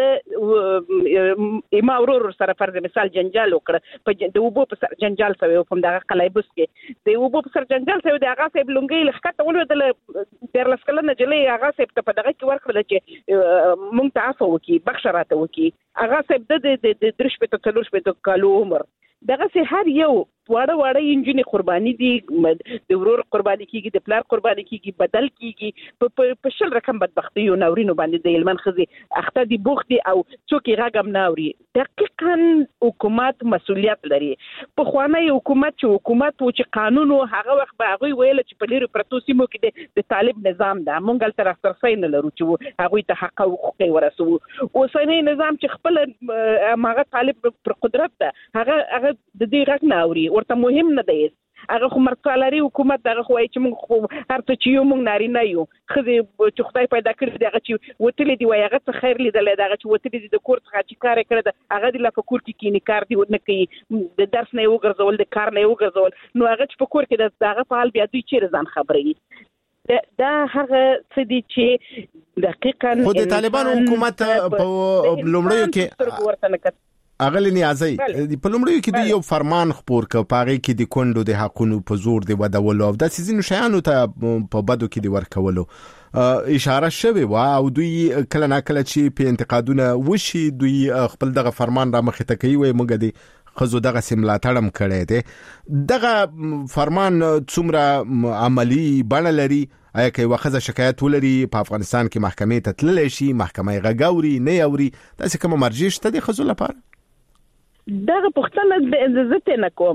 ولوېده ما ورور سره فرض مثال جنجال وکړه د اوبو په سر جنجال سوی و په همدغه قلعهبوس کې د اوبو په سر جنجال سوی د هغه صاحب لونګۍ له ښکته ولوېدله دیارلس کلنه نجلۍ هغه صاحب ته په دغه کې ورکړله چې موږ ته عفو وکړي بخښه راته وکړي. هغه صاحب د د درې شپېته څلور شپېته کالو عمر دغه سي هر یو واړه واړه انجونې قرباني دي، د ورور قرباني کیږي، د پلار قرباني کیږي، بدل کیږي په شل رقم بدبختي او ناورینو باندې د هلمند ښځې اخته دي بوخت دي او څوک یې غږ هم نه اوري. دقیقاً حکومت مسؤلیت لري. پخوانی حکومت چې حکومت و چې قانون و هغه وخت به هغوی ویل چې په لرې پرتو سیمو کې د طالب نظام ده، موږ هلته راسرسی نه لرو چې هغوی ته حق او حقوق یې ورسوو. اوسنی نظام چې خپله هماغه طالب پر قدرت ده هغه هغه د دې غږ نه اوري، ورته مهم نه دی. هغه خو مرکزي حکومت دغه خو وایي چې موږ خو هر څه چې یو موږ نارینه یو، ښځې چې خدای پیدا کړي دي هغه چې وتلي دي وایي هغه څه خیر لیدلی دی، هغه چې وتلي دي د کور څخه چې کار یې کړی ده هغه دې لا په کور کې کیني کار دې نه کوي، د درس نه یې وګرځول، د کار نه یې وګرځول، نو هغه چې په کور کې د هغه په حال بیا دوی چیرې ځان خبروي. دا هغه څه دي چې دقیقاً خو د طالبانو حکومت په لومړیو کې اغلی نیازی په لومړیو کې دوی یو فرمان خپور کړ په هغې کې د کونډو د حقونو په زور د ودولو او داسې ځینو شیانو ته په بدو کې د ورکولو اشاره شوې وه او دوی کله نا کله چې په انتقادونه وشي دوی خپل دغه فرمان را مخې ته کوي وایي موږ د ښځو دغسې ملاتړ هم کړی دی. دغه فرمان څومره عملي بڼه لري؟ آیا که یوه ښځه شکایت ولري په افغانستان کې محکمې ته تللی شي، محکمه یې غږ اوري نه اوري، داسې کومه مرجع شته د ښځو لپاره؟ دغه پوښتنه زه ترې نه کوم.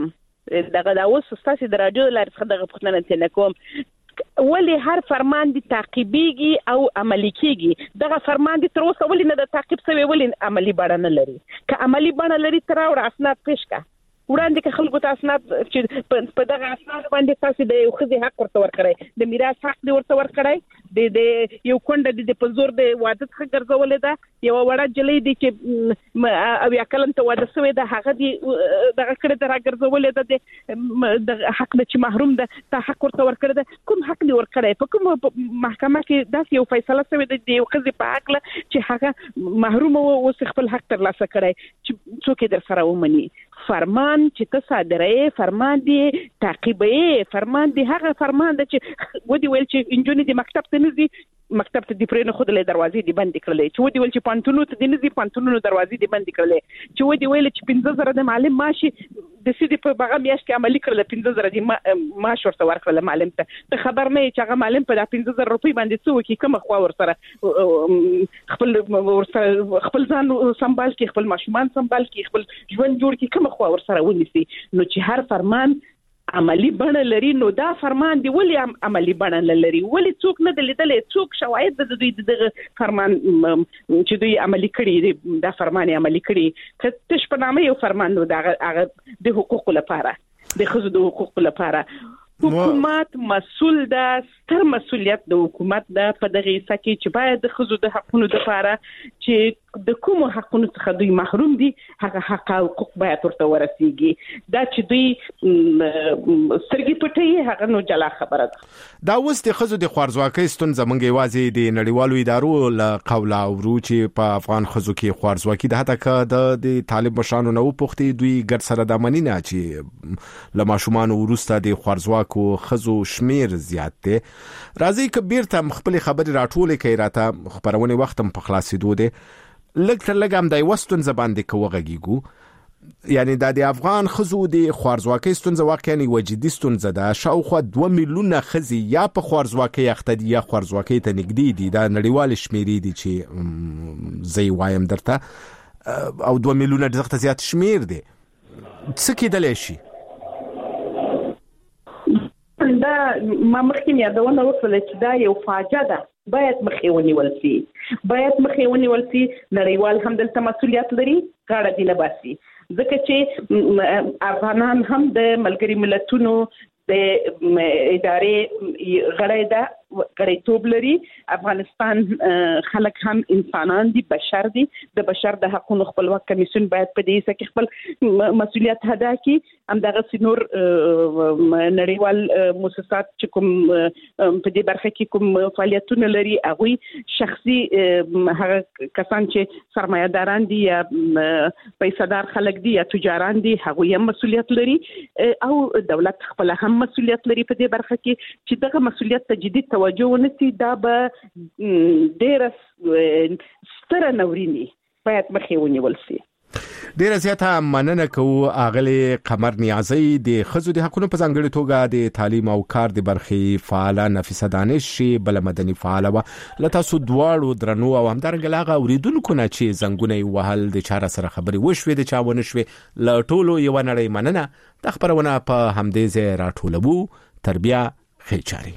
دغه دا اوس تاسو د رادیو لارې څخه دغه پوښتنه تنه کوم ولی هر فرمان دي تعقیبيږي او عملی کیږي دغه فرمان دي تر اوسه ولی نه د تعقیب سوی ولی عملی بڼه نه لري که عملی بڼه لري تر اور اسناد پیش کا وړاندې که خلکو ته اسناد چې په دغه اسناد باندې تاسو د یو خزي حق ورته ورکړی د میراث حق دی ورته ورکړی د یو کونډه د پزور د واده څخه ګرځولې ده یو وړه جلې دي چې او یا کلم ته واده شوی ده هغه دی دغه کړه د راګرځولې ده د حق د چې محروم ده ته حق ورته ورکړی ده کوم حق دی ورکړی په کوم محکمه کې داس یو فیصله شوی ده د یو خزي په حق چې هغه محروم او خپل حق ترلاسه کړی چې څوک در سره ومني فرمان چې ته صادرې فرمان دی تعقیبې فرمان دی هغه فرمان دی چې ودی ویل چې انجونی دی مکتب ته نزي مکتب ته دی پرې خود له دروازې دی بند کړلې چې ودی ویل چې پانتونو ته دی نزي پانتونو دروازې دی بند کړلې چې ودی ویل چې پنځه زره د معلم ماشي د سې په بغه میاشت کې عملی کړل پنځه زره دی ماش ورته ورکړل معلم ته ته خبر نه چې هغه معلم په پنځه زره روپۍ باندې څو کې کوم خو ورسره خپل ورسره خپل ځان سمبال کې خپل ماشومان سمبال کې خپل ژوند جوړ کې کوم خو ورسره ونیسي نو چې هر فرمان عملی بڼه لري نو دا فرمان دی ولی عملی بڼه لري ولی څوک نه دلیدلې څوک شواهد د دوی دغه فرمان چې دوی عملی کړي دا فرمان عملی کړي که تش په نامه یو فرمان نو دا د حقوقو لپاره د خزو د حقوقو لپاره حکومت مسؤل ده ستر مسؤلیت د حکومت ده په دغه سکه چې باید د خزو د حقونو لپاره چې د کوم حقونو څخه دوی محروم دي هغه حق او حقوق باید ورته ورسیږي دا چې دوی سرګي پټي هغه نو جلا خبره ده دا اوس د خزو د خوارزواکۍ ستون زمونږ یوازې د نړیوالو ادارو له قوله او چې په افغان خزو کې خوارزواکۍ د حتی که د طالب مشرانو نه وپوښتي دوی ګډ سره د مننه چې له ماشومان ورسته د خوارزواکۍ کو خزو شمیر زیات دي راځي کبیر ته خپل خبري راټولې کوي راته خبرونه وختم په خلاصېدو دي لږ تر لږ هم د وستون زبان دي کوغږیګو یعنی د افغان خزو د خوارزواکۍ ستونزه واقعا وجدي ستونزه ده شاوخوا دوه میلیونه خزي یا په خوارزواکۍ اختدي یا خوارزواکۍ ته نږدې دي د نړیوال شمیرې دي چې زي وایم درته او دوه میلیونه دغه زیات شمیر دي څه کېدلی شي دا ما مخکې یادونه وکړه چې دا یو فاجعه ده باید مخې ونیول شي باید مخې ونیول شي نړیوال هم دلته مسؤلیت لري غاړه دی نه باسي ځکه چې افغانان هم د ملګری ملتونو د ادارې غړی ده غړیتوب لري افغانستان خلک هم انسانان دي بشر دي د بشر د حقوقو خپلواک کمیسیون باید په دې ځکه خپل مسؤلیت ادا کړي هم دغه نور نړیوال مؤسسات چې کوم په دې برخه کې کوم فعالیتونه لري هغه شخصي هغه کسان چې سرمایه‌داران دي یا پیسادار خلک دي یا تجاران دي هغه هم مسؤلیت لري او دولت خپل هم مسؤلیت لري په دې برخه کې چې دغه مسؤلیت ته جدي توجه ونسی دا به ډېر ستر نورینی باید مخې ونیول شي ډیره زیاته مننه کوو اغلی قمر نیازی د خزو د حقوقو په ځانګړي توګه د تعلیم او کار د برخې فعال نفیسه دانش بل مدني فعال و لته سو دواړو درنو او همدارنګ لاغه اوریدونکو نه چې زنګونه وهل د چاره سره خبري وشوي د چاونه شوي ل ټولو یو نړۍ مننه د خبرونه په همدې ځای راټولبو تربیه خېچاري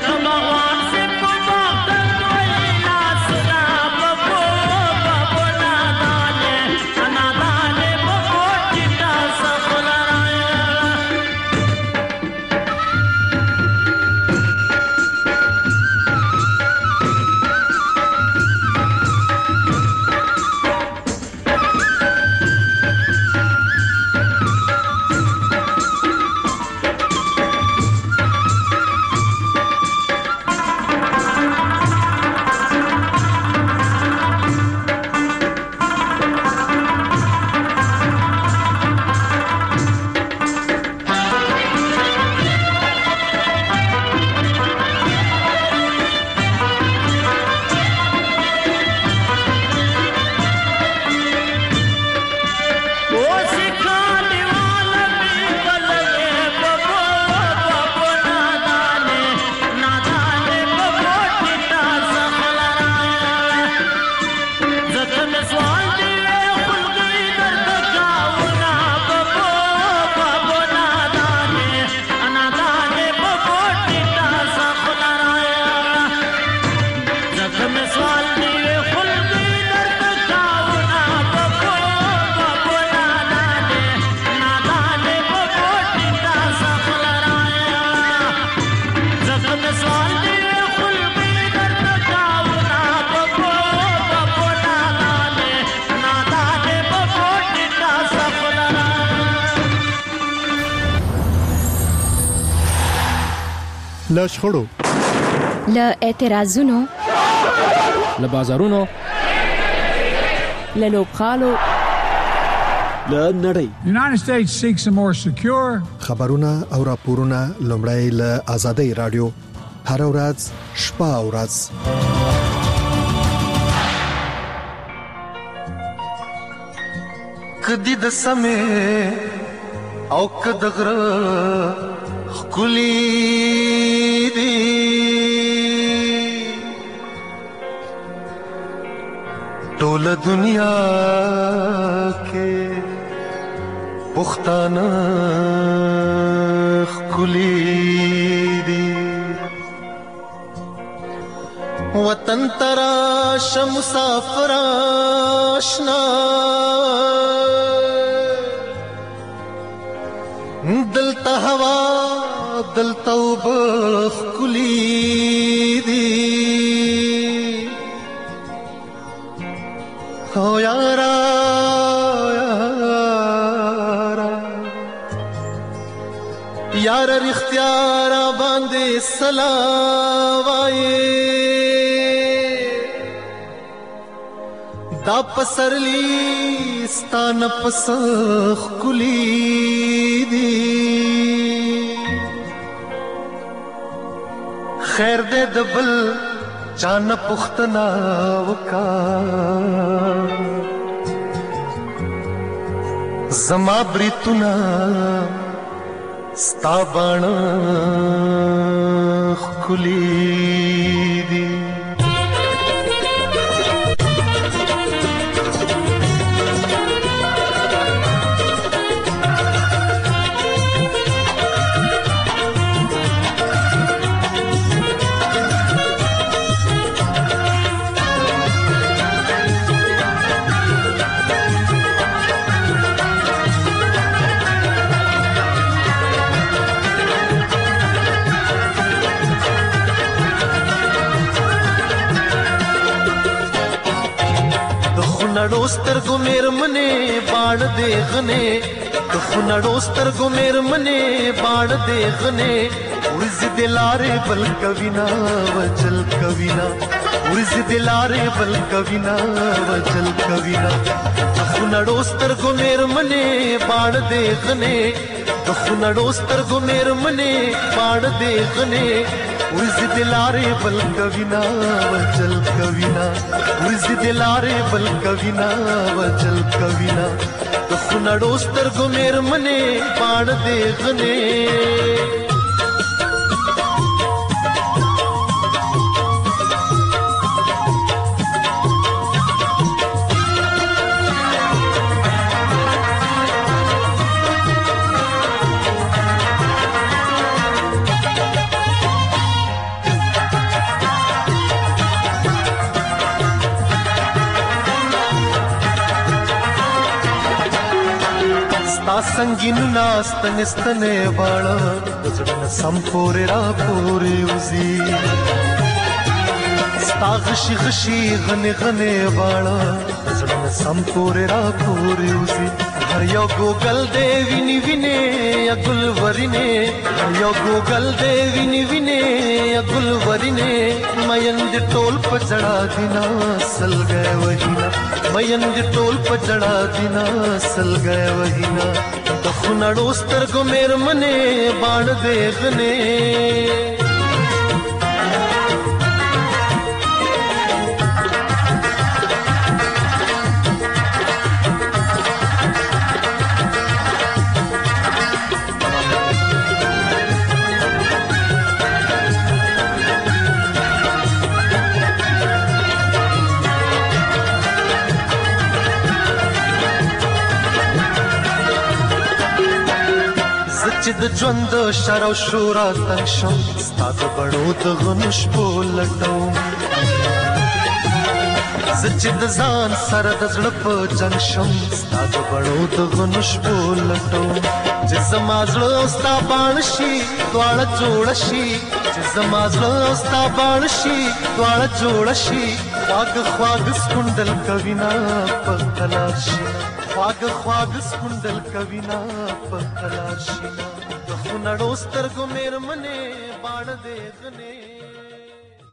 له شخړو، له اعتراضونو، له بازارونو، له لوبخالو، له نړۍ. United States seeks a more secure خبرونه او راپورونه لومړی له آزادۍ رادیو هر ورځ شپه او ورځ کدی د سمې او کد غره خلی دی ټول دنیا کې پښتانه خلی دی وطن ترا شمسافر آشنا دلتا ہوا دلتا وبخ کلی دی او یارا یارا یارا اختیارا باندې سلاوائے دا پسرلی ستان پسخ کلی دی خیر دے دبل چان پختنا وکا زما بریتنا ستابان کلی دی خنړو سترګو مېرمنې باڼ دې غنې د خنړو سترګو مېرمنې باڼ دې غنې ورځ دې لارې بل کوینا وجل کوینا ورځ دې لارې بل کوینا وجل کوینا د خنړو سترګو مېرمنې باڼ دې غنې د خنړو سترګو مېرمنې باڼ دې غنې ورځ دې لارې بل کوینا وجل کوینا ورځ دې لارې بل کوینا وجل کوینا د خنړو سترګو مېرمنې باڼ دې غنې ستا سنگین ناست نستنه واړه زړه سم پورې را پورې وزي ستا غشي غشي غنې غنې واړه زړه سم پورې را پورې وزي هر یو ګوګل دی ویني ویني یا ګل ورینه هر یو ګوګل دی ویني ویني یا ګل ورینه مین دې ټول پچړا دینا سل گئے وهینا مین دې ټول پچړا دینا سل گئے وهینا د خنړو سترګو مېر منه باڼ دیغنه چې د ژوند شر او شورا تنګ شم ستا د بڼو د غنو شپو لټوم زه چې د ځان سره د زړه په جنګ شم ستا د بڼو د غنو شپو لټوم چې زما زړه او ستا باڼ شي دواړه جوړ شي چې زما زړه او ستا باڼ شي دواړه جوړ شي خواږ خواږ سکونډل کوینا په کلار شي خواږ خواږ سکونډل کوینا په کلار شي د خونړو سترګو مېرمنې باڼ دیغنې